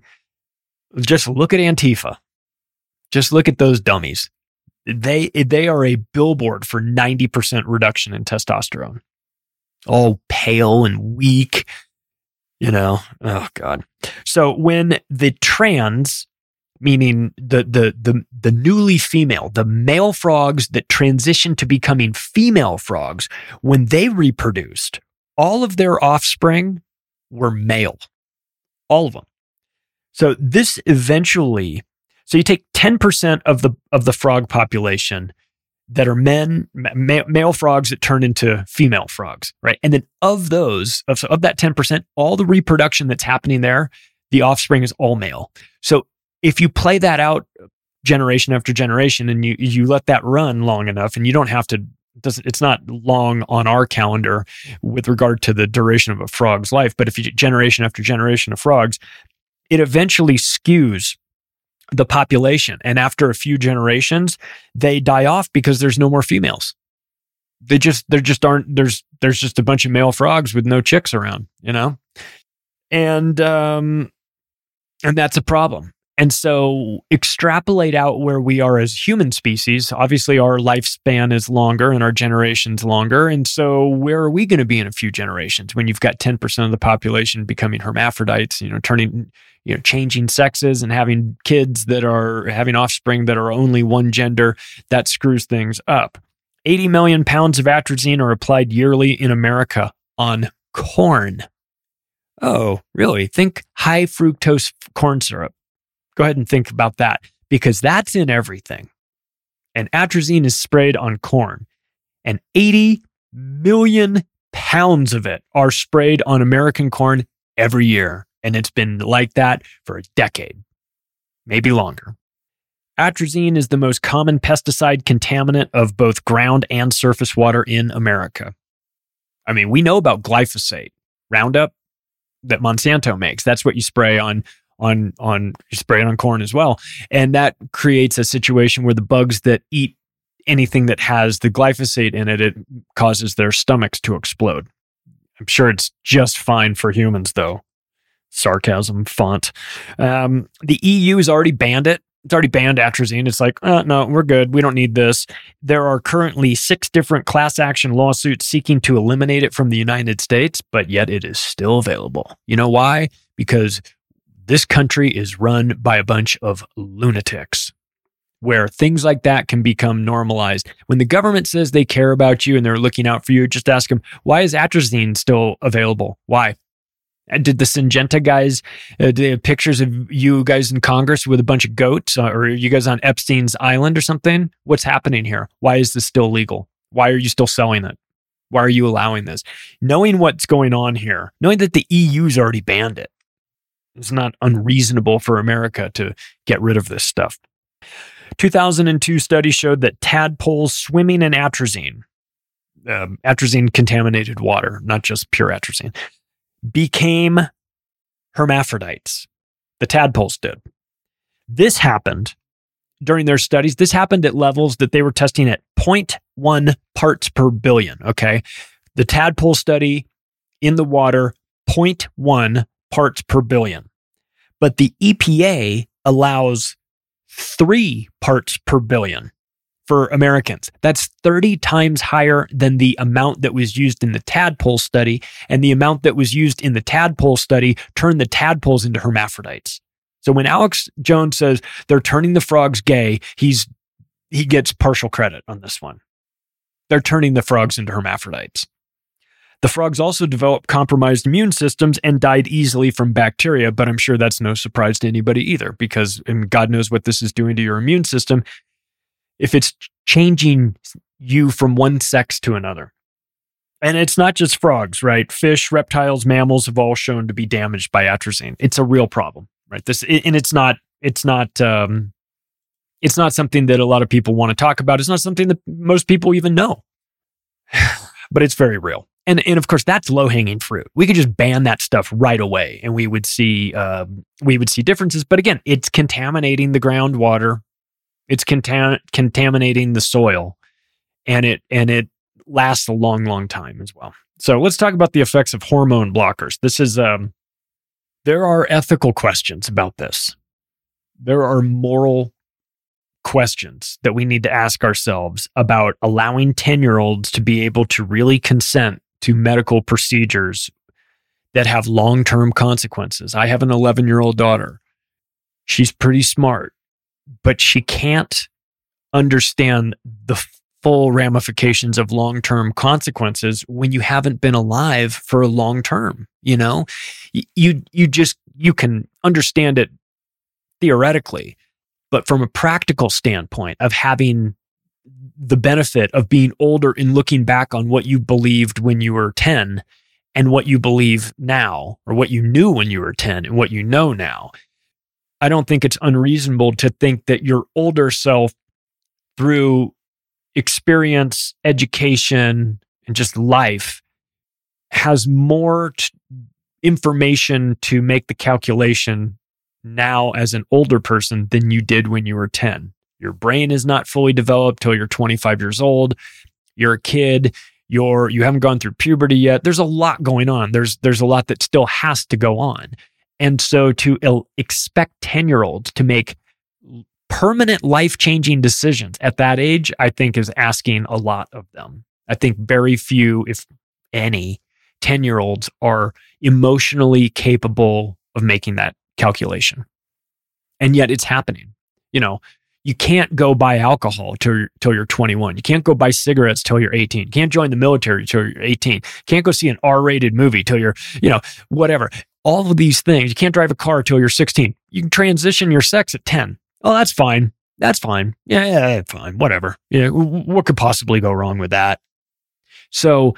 just look at Antifa. Just look at those dummies. They, they are a billboard for ninety percent reduction in testosterone. All pale and weak. You know, oh God. So when the trans, meaning the, the, the, the newly female, the male frogs that transitioned to becoming female frogs, when they reproduced, all of their offspring were male. All of them. So this eventually, so you take ten percent of the, of the frog population that are men, ma- male frogs that turn into female frogs, right? And then of those, of, so of that ten percent, all the reproduction that's happening there, the offspring is all male. So if you play that out generation after generation and you you let that run long enough, and you don't have to, doesn't it's not long on our calendar with regard to the duration of a frog's life, but if you generation after generation of frogs, it eventually skews the population. And after a few generations, they die off because there's no more females. They just, there just aren't, there's, there's just a bunch of male frogs with no chicks around, you know? And, um, and that's a problem. And so extrapolate out where we are as human species. Obviously our lifespan is longer and our generation's longer. And so where are we going to be in a few generations when you've got ten percent of the population becoming hermaphrodites, you know, turning, you know, changing sexes and having kids that are having offspring that are only one gender? That screws things up. eighty million pounds of atrazine are applied yearly in America on corn. Oh, really? Think high fructose corn syrup. Go ahead and think about that, because that's in everything. And atrazine is sprayed on corn. And eighty million pounds of it are sprayed on American corn every year. And it's been like that for a decade, maybe longer. Atrazine is the most common pesticide contaminant of both ground and surface water in America. I mean, we know about glyphosate, Roundup, that Monsanto makes. That's what you spray on on on you spray it on corn as well. And that creates a situation where the bugs that eat anything that has the glyphosate in it, it causes their stomachs to explode. I'm sure it's just fine for humans, though. Sarcasm font. Um, the E U has already banned it. It's already banned atrazine. It's like, uh, no, we're good. We don't need this. There are currently six different class action lawsuits seeking to eliminate it from the United States, but yet it is still available. You know why? Because this country is run by a bunch of lunatics where things like that can become normalized. When the government says they care about you and they're looking out for you, just ask them, why is atrazine still available? Why? And did the Syngenta guys, uh, they have pictures of you guys in Congress with a bunch of goats, uh, or are you guys on Epstein's Island or something? What's happening here? Why is this still legal? Why are you still selling it? Why are you allowing this? Knowing what's going on here, knowing that the E U's already banned it, it's not unreasonable for America to get rid of this stuff. two thousand two study showed that tadpoles swimming in atrazine, uh, atrazine contaminated water, not just pure atrazine, became hermaphrodites. The tadpoles did. This happened during their studies. This happened at levels that they were testing at zero point one parts per billion. Okay. The tadpole study in the water, zero point one parts per billion. But the E P A allows three parts per billion for Americans. That's thirty times higher than the amount that was used in the tadpole study, and the amount that was used in the tadpole study turned the tadpoles into hermaphrodites. So when Alex Jones says they're turning the frogs gay, he's he gets partial credit on this one. They're turning the frogs into hermaphrodites. The frogs also developed compromised immune systems and died easily from bacteria, but I'm sure that's no surprise to anybody either, because and God knows what this is doing to your immune system if it's changing you from one sex to another. And it's not just frogs, right? Fish, reptiles, mammals have all shown to be damaged by atrazine. It's a real problem, right? This and it's not it's not um, it's not something that a lot of people want to talk about. It's not something that most people even know, but it's very real. And and of course, that's low-hanging fruit. We could just ban that stuff right away, and we would see uh, we would see differences. But again, it's contaminating the groundwater, it's contam- contaminating the soil, and it and it lasts a long, long time as well. So let's talk about the effects of hormone blockers. This is um, there are ethical questions about this. There are moral questions that we need to ask ourselves about allowing ten-year-olds to be able to really consent to medical procedures that have long-term consequences. I have an eleven-year-old daughter. She's pretty smart, but she can't understand the full ramifications of long-term consequences when you haven't been alive for a long term. You know, you you just you can understand it theoretically, but from a practical standpoint of having the benefit of being older and looking back on what you believed when you were ten and what you believe now, or what you knew when you were ten and what you know now, I don't think it's unreasonable to think that your older self, through experience, education, and just life, has more t- information to make the calculation now as an older person than you did when you were ten. Your brain is not fully developed till you're twenty-five years old. You're a kid. You're you haven't gone through puberty yet. There's a lot going on. There's there's a lot that still has to go on. And so to il- expect ten-year-olds to make permanent life-changing decisions at that age, I think is asking a lot of them. I think very few, if any, ten-year-olds are emotionally capable of making that calculation. And yet it's happening. You know, you can't go buy alcohol till, till you're twenty-one. You can't go buy cigarettes till you're eighteen. You can't join the military till you're eighteen. You can't go see an R-rated movie till you're, you know, whatever. All of these things. You can't drive a car till you're sixteen. You can transition your sex at ten. Oh, that's fine. That's fine. Yeah, yeah, fine. Whatever. Yeah, what could possibly go wrong with that? So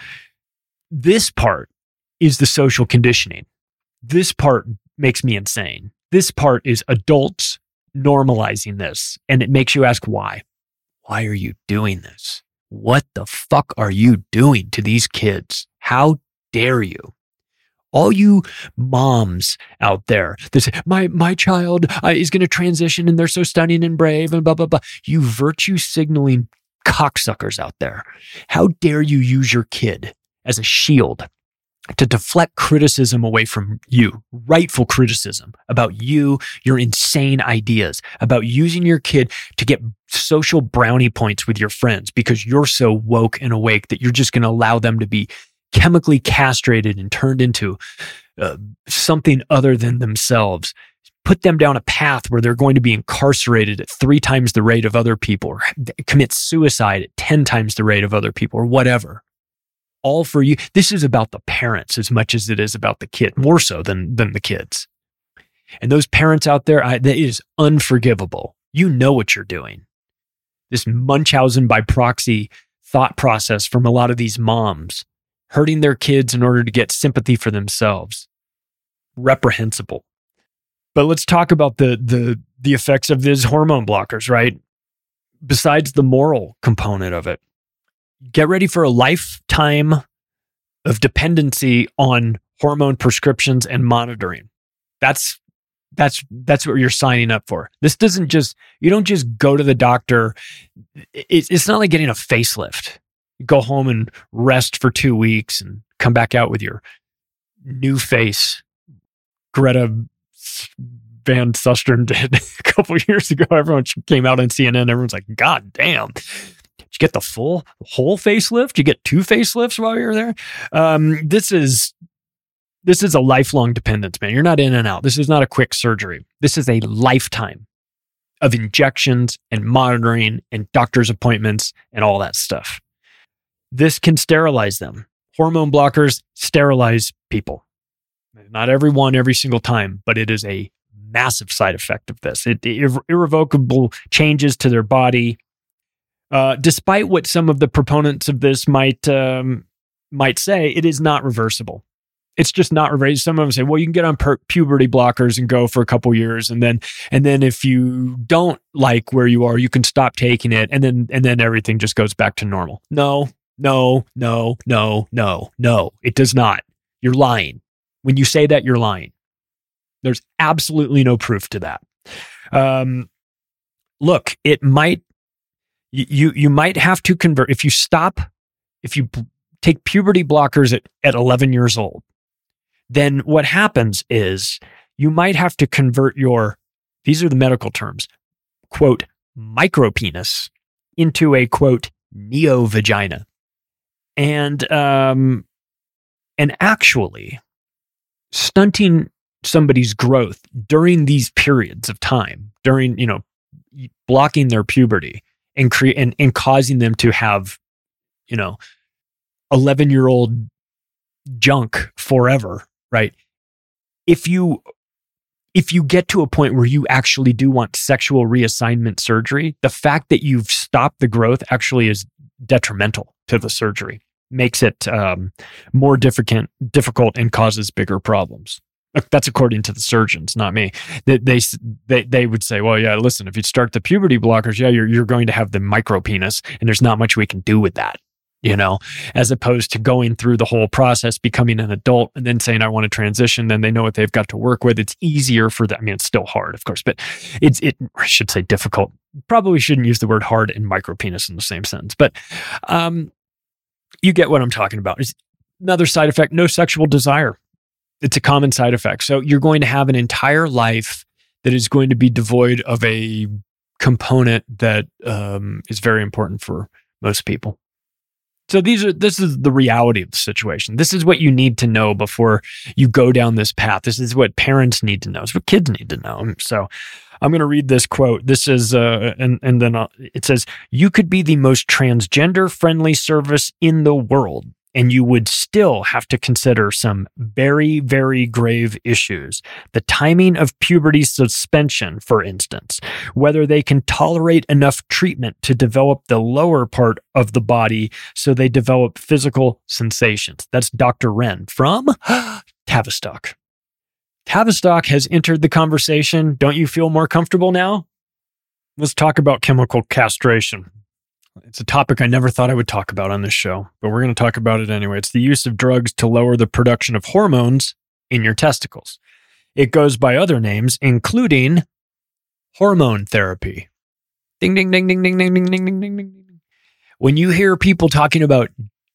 this part is the social conditioning. This part makes me insane. This part is adults normalizing this, and it makes you ask why. Why are you doing this? What the fuck are you doing to these kids? How dare you? All you moms out there that say, my, my child uh, is going to transition and they're so stunning and brave and blah, blah, blah. You virtue signaling cocksuckers out there. How dare you use your kid as a shield to deflect criticism away from you, rightful criticism about you, your insane ideas, about using your kid to get social brownie points with your friends because you're so woke and awake that you're just going to allow them to be chemically castrated and turned into uh, something other than themselves. Put them down a path where they're going to be incarcerated at three times the rate of other people, or commit suicide at ten times the rate of other people, or whatever. All for you. This is about the parents as much as it is about the kid, more so than, than the kids. And those parents out there, I, that is unforgivable. You know what you're doing. This Munchausen by proxy thought process from a lot of these moms, hurting their kids in order to get sympathy for themselves. Reprehensible. But let's talk about the the the effects of these hormone blockers, right? Besides the moral component of it, get ready for a lifetime of dependency on hormone prescriptions and monitoring. That's that's that's what you're signing up for. This doesn't just, you don't just go to the doctor. It's, it's not like getting a facelift. You go home and rest for two weeks and come back out with your new face. Greta Van Susteren did a couple of years ago. Everyone came out on C N N. Everyone's like, God damn. Did you get the full, whole facelift? You get two facelifts while you're there? Um, this is this is a lifelong dependence, man. You're not in and out. This is not a quick surgery. This is a lifetime of injections and monitoring and doctor's appointments and all that stuff. This can sterilize them. Hormone blockers sterilize people. Not everyone every single time, but it is a massive side effect of this. It, irre- irrevocable changes to their body. Uh, despite what some of the proponents of this might um, might say, it is not reversible. It's just not reversible. Some of them say, well, you can get on per- puberty blockers and go for a couple years, and then and then if you don't like where you are, you can stop taking it, and then and then everything just goes back to normal. No, no, no, no, no, no. It does not. You're lying. When you say that, you're lying. There's absolutely no proof to that. Um, look, it might, you, you might have to convert. If you stop, if you b- take puberty blockers at, at eleven years old, then what happens is you might have to convert your, these are the medical terms, quote, micropenis into a, quote, neovagina. And, um, and actually, stunting somebody's growth during these periods of time, during, you know, blocking their puberty and create and, and causing them to have, you know, eleven year old junk forever, right? If you, if you get to a point where you actually do want sexual reassignment surgery, the fact that you've stopped the growth actually is detrimental to the surgery. Makes it um, more difficult, difficult and causes bigger problems. That's according to the surgeons, not me. They, they they they would say, well, yeah, listen, if you start the puberty blockers, yeah, you're you're going to have the micropenis, and there's not much we can do with that, you know, as opposed to going through the whole process, becoming an adult, and then saying, I want to transition. Then they know what they've got to work with. It's easier for them. I mean, it's still hard, of course, but it's it. I should say difficult. Probably shouldn't use the word hard and micropenis in the same sentence, but um. You get what I'm talking about. It's another side effect, no sexual desire. It's a common side effect. So you're going to have an entire life that is going to be devoid of a component that um, is very important for most people. So these are this is the reality of the situation. This is what you need to know before you go down this path. This is what parents need to know. It's what kids need to know. So I'm going to read this quote. This is, uh, and, and then I'll, it says, you could be the most transgender-friendly service in the world, and you would still have to consider some very, very grave issues. The timing of puberty suspension, for instance, whether they can tolerate enough treatment to develop the lower part of the body so they develop physical sensations. That's Doctor Wren from Tavistock. Tavistock has entered the conversation. Don't you feel more comfortable now? Let's talk about chemical castration. It's a topic I never thought I would talk about on this show, but we're going to talk about it anyway. It's the use of drugs to lower the production of hormones in your testicles. It goes by other names, including hormone therapy. Ding, ding, ding, ding, ding, ding, ding, ding, ding, ding, ding. When you hear people talking about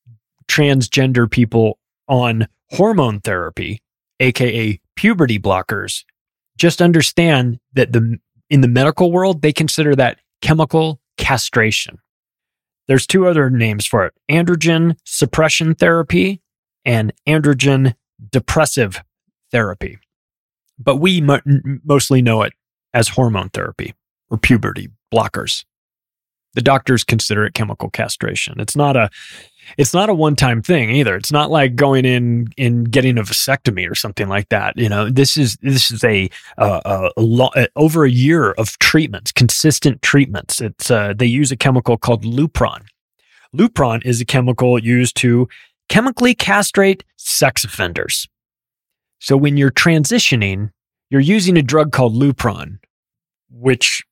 transgender people on hormone therapy, aka puberty blockers, just understand that the in the medical world, they consider that chemical castration. There's two other names for it: androgen suppression therapy and androgen depressive therapy. But we mo- mostly know it as hormone therapy or puberty blockers. The doctors consider it chemical castration. It's not a It's not a one-time thing either. It's not like going in and getting a vasectomy or something like that. You know, this is this is a, uh, a, a lo- over a year of treatments, consistent treatments. It's uh, they use a chemical called Lupron. Lupron is a chemical used to chemically castrate sex offenders. So when you're transitioning, you're using a drug called Lupron, which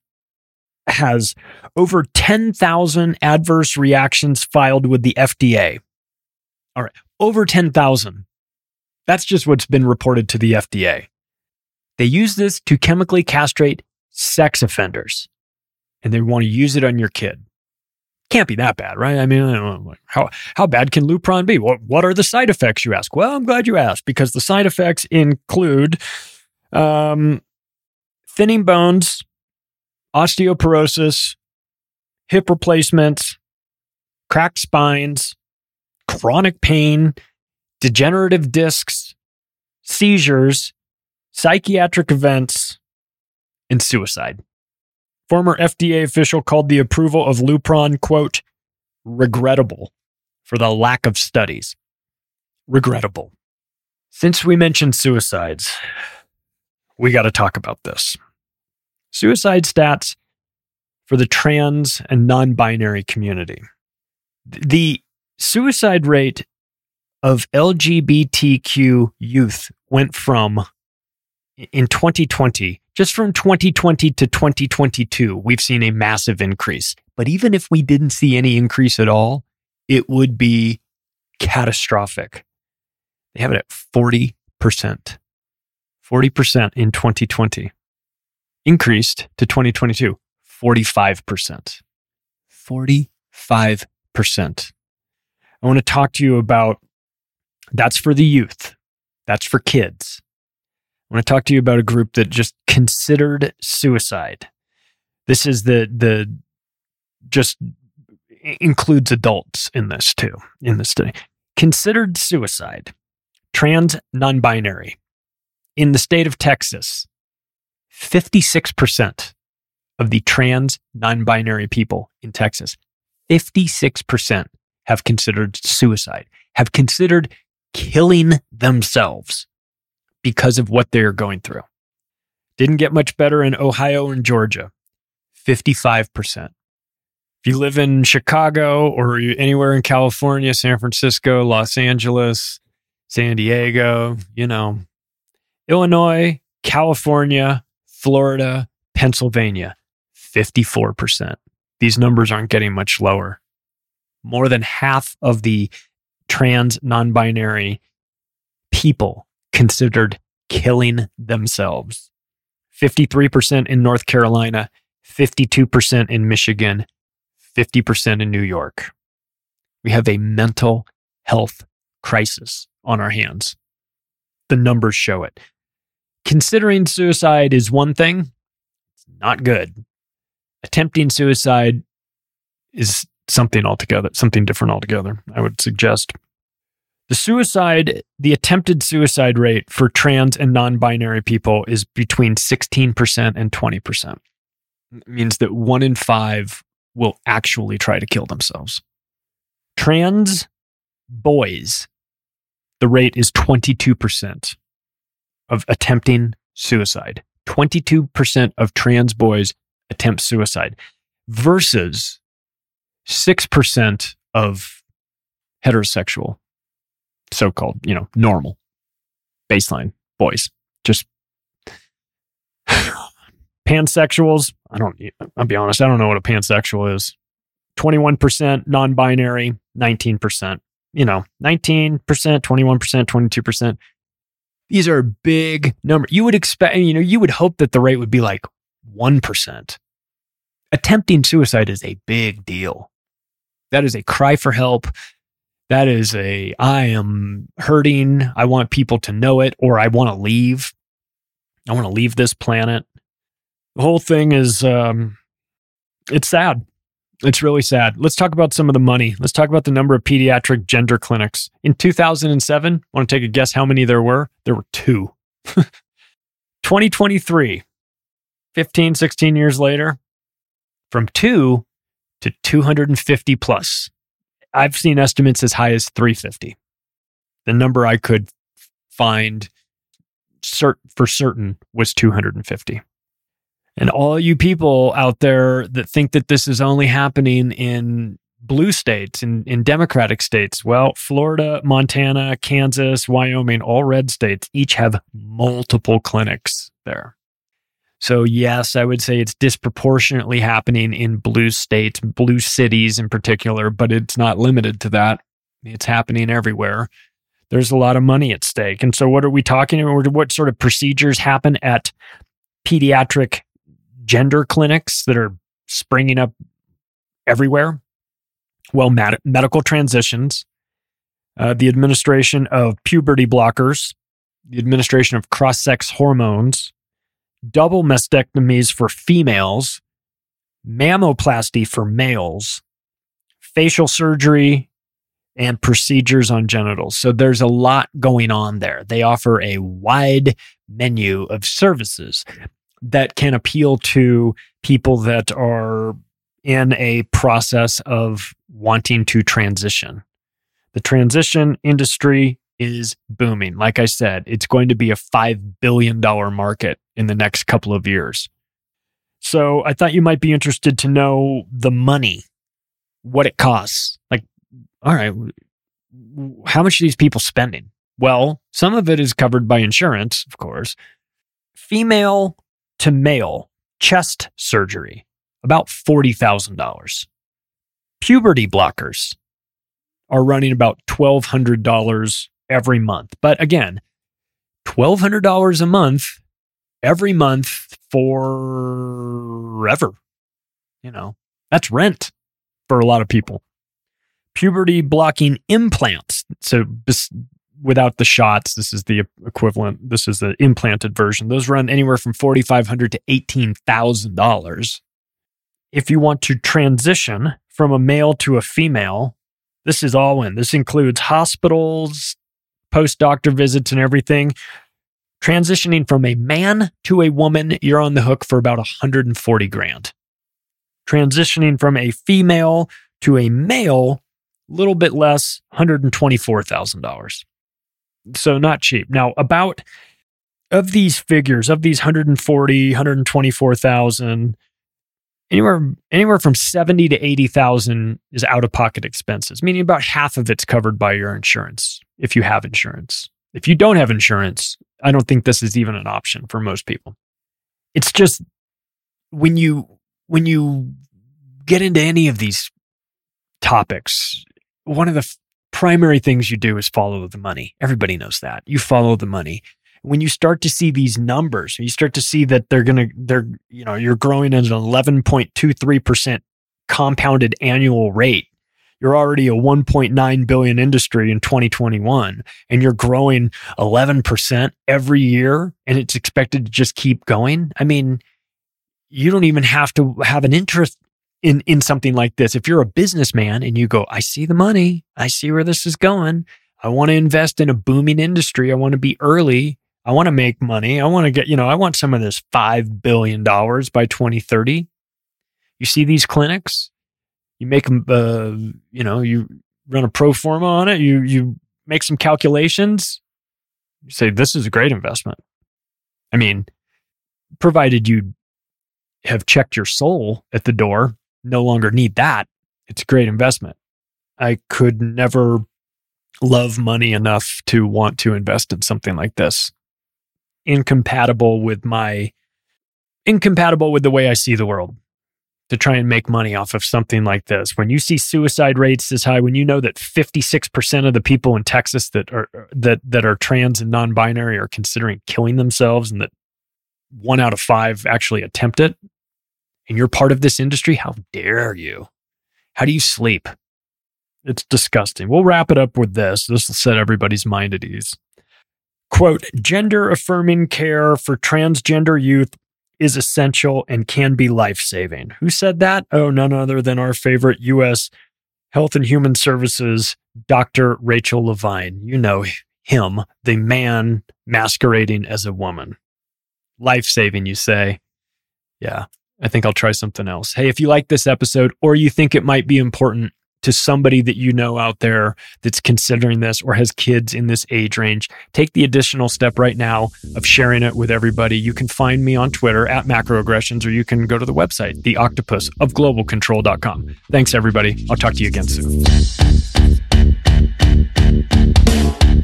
has over ten thousand adverse reactions filed with the F D A. All right, over ten thousand. That's just what's been reported to the F D A. They use this to chemically castrate sex offenders, and they want to use it on your kid. Can't be that bad, right? I mean, I don't know, how how bad can Lupron be? What what are the side effects, you ask? Well, I'm glad you asked, because the side effects include um, thinning bones, osteoporosis, hip replacements, cracked spines, chronic pain, degenerative discs, seizures, psychiatric events, and suicide. Former F D A official called the approval of Lupron, quote, regrettable for the lack of studies. Regrettable. Since we mentioned suicides, we got to talk about this. Suicide stats for the trans and non-binary community. The suicide rate of L G B T Q youth went from, in twenty twenty, just from twenty twenty to twenty twenty-two, we've seen a massive increase. But even if we didn't see any increase at all, it would be catastrophic. They have it at forty percent. forty percent in twenty twenty. Increased to twenty twenty-two, forty-five percent. forty-five percent. I want to talk to you about, that's for the youth. That's for kids. I want to talk to you about a group that just considered suicide. This is the, the just includes adults in this too, in this study. Considered suicide, trans non-binary. In the state of Texas, fifty-six percent of the trans non-binary people in Texas, fifty-six percent have considered suicide, have considered killing themselves because of what they're going through. Didn't get much better in Ohio and Georgia, fifty-five percent. If you live in Chicago or anywhere in California, San Francisco, Los Angeles, San Diego, you know, Illinois, California, Florida, Pennsylvania, fifty-four percent. These numbers aren't getting much lower. More than half of the trans non-binary people considered killing themselves. fifty-three percent in North Carolina, fifty-two percent in Michigan, fifty percent in New York. We have a mental health crisis on our hands. The numbers show it. Considering suicide is one thing, it's not good. Attempting suicide is something altogether, something different altogether, I would suggest. The suicide, the attempted suicide rate for trans and non-binary people is between sixteen percent and twenty percent. It means that one in five will actually try to kill themselves. Trans boys, the rate is twenty-two percent of attempting suicide. twenty-two percent of trans boys attempt suicide versus six percent of heterosexual, so-called, you know, normal, baseline boys. Just pansexuals, I don't, I'll be honest, I don't know what a pansexual is. twenty-one percent non-binary, nineteen percent. You know, nineteen percent, twenty-one percent, twenty-two percent. These are big numbers. You would expect, you know, you would hope that the rate would be like one percent. Attempting suicide is a big deal. That is a cry for help. That is a, I am hurting. I want people to know it, or I want to leave. I want to leave this planet. The whole thing is, um, it's sad. It's really sad. Let's talk about some of the money. Let's talk about the number of pediatric gender clinics. In two thousand seven, want to take a guess how many there were? There were two. twenty twenty-three, fifteen, sixteen years later, from two to two hundred fifty plus. I've seen estimates as high as three hundred fifty. The number I could find cert- for certain was two hundred fifty. And all you people out there that think that this is only happening in blue states, in, in Democratic states, well, Florida, Montana, Kansas, Wyoming, all red states, each have multiple clinics there. So yes, I would say it's disproportionately happening in blue states, blue cities in particular, but it's not limited to that. It's happening everywhere. There's a lot of money at stake. And so what are we talking about? What sort of procedures happen at pediatric gender clinics that are springing up everywhere? Well, med- medical transitions, uh, the administration of puberty blockers, the administration of cross-sex hormones, double mastectomies for females, mammoplasty for males, facial surgery, and procedures on genitals. So there's a lot going on there. They offer a wide menu of services that can appeal to people that are in a process of wanting to transition. The transition industry is booming. Like I said, it's going to be a five billion dollars market in the next couple of years. So I thought you might be interested to know the money, what it costs. Like, all right, how much are these people spending? Well, some of it is covered by insurance, of course. Female to male chest surgery, about forty thousand dollars. Puberty blockers are running about twelve hundred dollars every month. But again, twelve hundred dollars a month, every month forever. You know, that's rent for a lot of people. Puberty blocking implants. So bis- without the shots, this is the equivalent. This is the implanted version. Those run anywhere from forty-five hundred dollars to eighteen thousand dollars. If you want to transition from a male to a female, this is all in. This includes hospitals, post-doctor visits and everything. Transitioning from a man to a woman, you're on the hook for about one hundred forty grand. Transitioning from a female to a male, a little bit less, one hundred twenty-four thousand dollars. So not cheap. Now, about of these figures, of these one hundred forty, one hundred twenty-four thousand, anywhere anywhere from seventy to eighty thousand is out-of-pocket expenses, meaning about half of it's covered by your insurance, if you have insurance. If you don't have insurance, I don't think this is even an option for most people. It's just when you when you get into any of these topics, one of the f- primary things you do is follow the money. Everybody knows that. You follow the money. When you start to see these numbers, you start to see that they're going to, they're, you know, you're growing at an eleven point two three percent compounded annual rate. You're already a one point nine billion industry in twenty twenty-one, and you're growing eleven percent every year, and it's expected to just keep going. I mean, you don't even have to have an interest in, in something like this. If you're a businessman and you go, I see the money, I see where this is going. I want to invest in a booming industry. I want to be early. I want to make money. I want to get, you know, I want some of this five billion dollars by twenty thirty. You see these clinics, you make them, uh, you know, you run a pro forma on it. You, you make some calculations. You say, this is a great investment. I mean, provided you have checked your soul at the door, no longer need that. It's a great investment. I could never love money enough to want to invest in something like this. Incompatible with my, incompatible with the way I see the world to try and make money off of something like this. When you see suicide rates this high, when you know that fifty-six percent of the people in Texas that are, that, that are trans and non-binary are considering killing themselves, and that one out of five actually attempt it, and you're part of this industry, how dare you? How do you sleep? It's disgusting. We'll wrap it up with this. This will set everybody's mind at ease. Quote, gender-affirming care for transgender youth is essential and can be life-saving. Who said that? Oh, none other than our favorite U S Health and Human Services, Doctor Rachel Levine. You know him, the man masquerading as a woman. Life-saving, you say? Yeah, I think I'll try something else. Hey, if you like this episode, or you think it might be important to somebody that you know out there that's considering this or has kids in this age range, take the additional step right now of sharing it with everybody. You can find me on Twitter at Macroaggressions, or you can go to the website, the octopus of global control dot com. Thanks, everybody. I'll talk to you again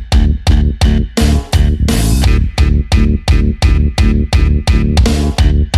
soon.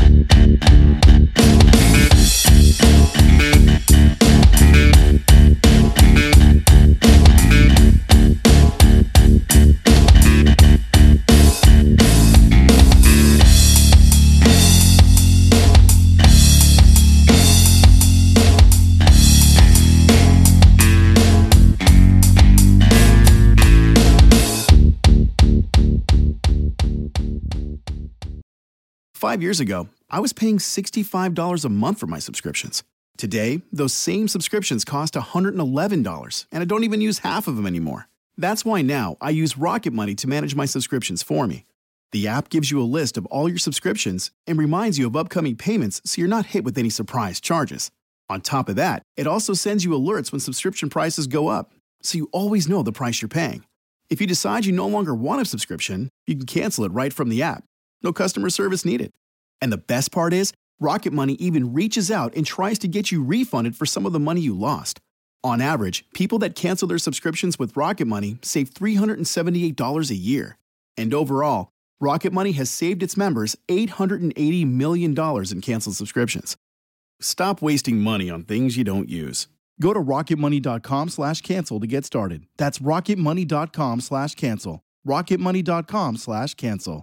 Five years ago, I was paying sixty-five dollars a month for my subscriptions. Today, those same subscriptions cost one hundred eleven dollars, and I don't even use half of them anymore. That's why now I use Rocket Money to manage my subscriptions for me. The app gives you a list of all your subscriptions and reminds you of upcoming payments so you're not hit with any surprise charges. On top of that, it also sends you alerts when subscription prices go up, so you always know the price you're paying. If you decide you no longer want a subscription, you can cancel it right from the app. No customer service needed. And the best part is, Rocket Money even reaches out and tries to get you refunded for some of the money you lost. On average, people that cancel their subscriptions with Rocket Money save three hundred seventy-eight dollars a year. And overall, Rocket Money has saved its members eight hundred eighty million dollars in canceled subscriptions. Stop wasting money on things you don't use. Go to rocketmoney.com slash cancel to get started. That's rocketmoney.com slash cancel. rocketmoney.com slash cancel.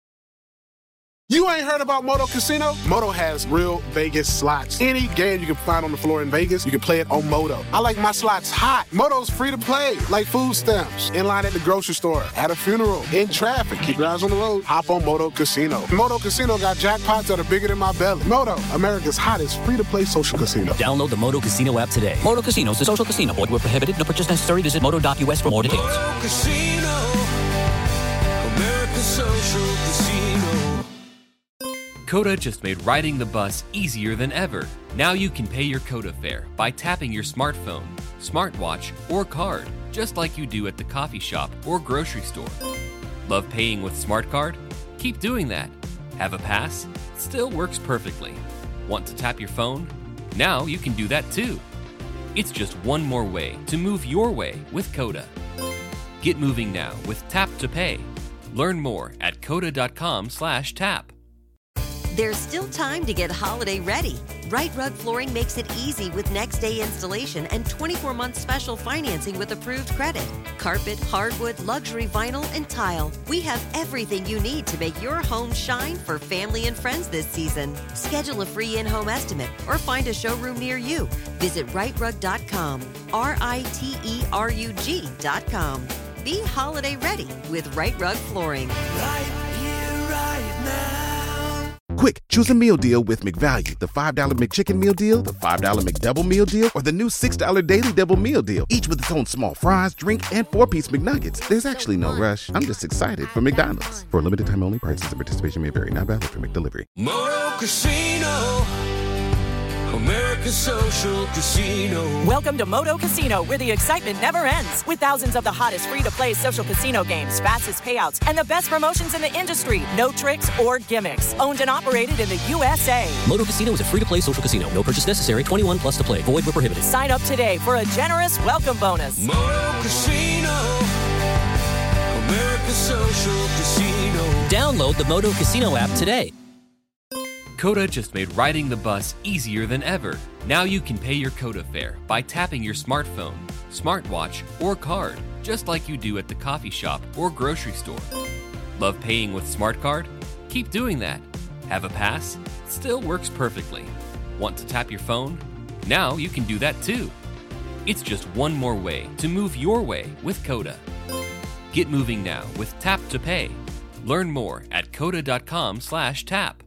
You ain't heard about Moto Casino? Moto has real Vegas slots. Any game you can find on the floor in Vegas, you can play it on Moto. I like my slots hot. Moto's free to play, like food stamps. In line at the grocery store, at a funeral, in traffic. Keep your eyes on the road. Hop on Moto Casino. Moto Casino got jackpots that are bigger than my belly. Moto, America's hottest free-to-play social casino. Download the Moto Casino app today. Moto Casino is a social casino. Void where prohibited. No purchase necessary. Visit moto dot U S for more details. Moto Casino. America's social casino. Coda just made riding the bus easier than ever. Now you can pay your Coda fare by tapping your smartphone, smartwatch, or card, just like you do at the coffee shop or grocery store. Love paying with Smart Card? Keep doing that. Have a pass? Still works perfectly. Want to tap your phone? Now you can do that too. It's just one more way to move your way with Coda. Get moving now with Tap to Pay. Learn more at coda dot com slash tap. There's still time to get holiday ready. Right Rug Flooring makes it easy with next day installation and twenty-four month special financing with approved credit. Carpet, hardwood, luxury vinyl, and tile. We have everything you need to make your home shine for family and friends this season. Schedule a free in-home estimate or find a showroom near you. Visit right rug dot com. R I T E R U G dot com. Be holiday ready with Right Rug Flooring. Right here, right now. Quick, choose a meal deal with McValue. The five dollar McChicken meal deal, the five dollar McDouble meal deal, or the new six dollar Daily Double meal deal. Each with its own small fries, drink, and four-piece McNuggets. There's actually no rush. I'm just excited for McDonald's. For a limited time only, prices and participation may vary. Not valid for McDelivery. Moto Casino. America's social casino. Welcome to Moto Casino, where the excitement never ends. With thousands of the hottest free-to-play social casino games, fastest payouts, and the best promotions in the industry. No tricks or gimmicks. Owned and operated in the U S A. Moto Casino is a free-to-play social casino. No purchase necessary. twenty-one plus to play. Void where prohibited. Sign up today for a generous welcome bonus. Moto Casino. America's social casino. Download the Moto Casino app today. Coda just made riding the bus easier than ever. Now you can pay your Coda fare by tapping your smartphone, smartwatch, or card, just like you do at the coffee shop or grocery store. Love paying with Smart Card? Keep doing that. Have a pass? Still works perfectly. Want to tap your phone? Now you can do that too. It's just one more way to move your way with Coda. Get moving now with Tap to Pay. Learn more at coda dot com slash tap.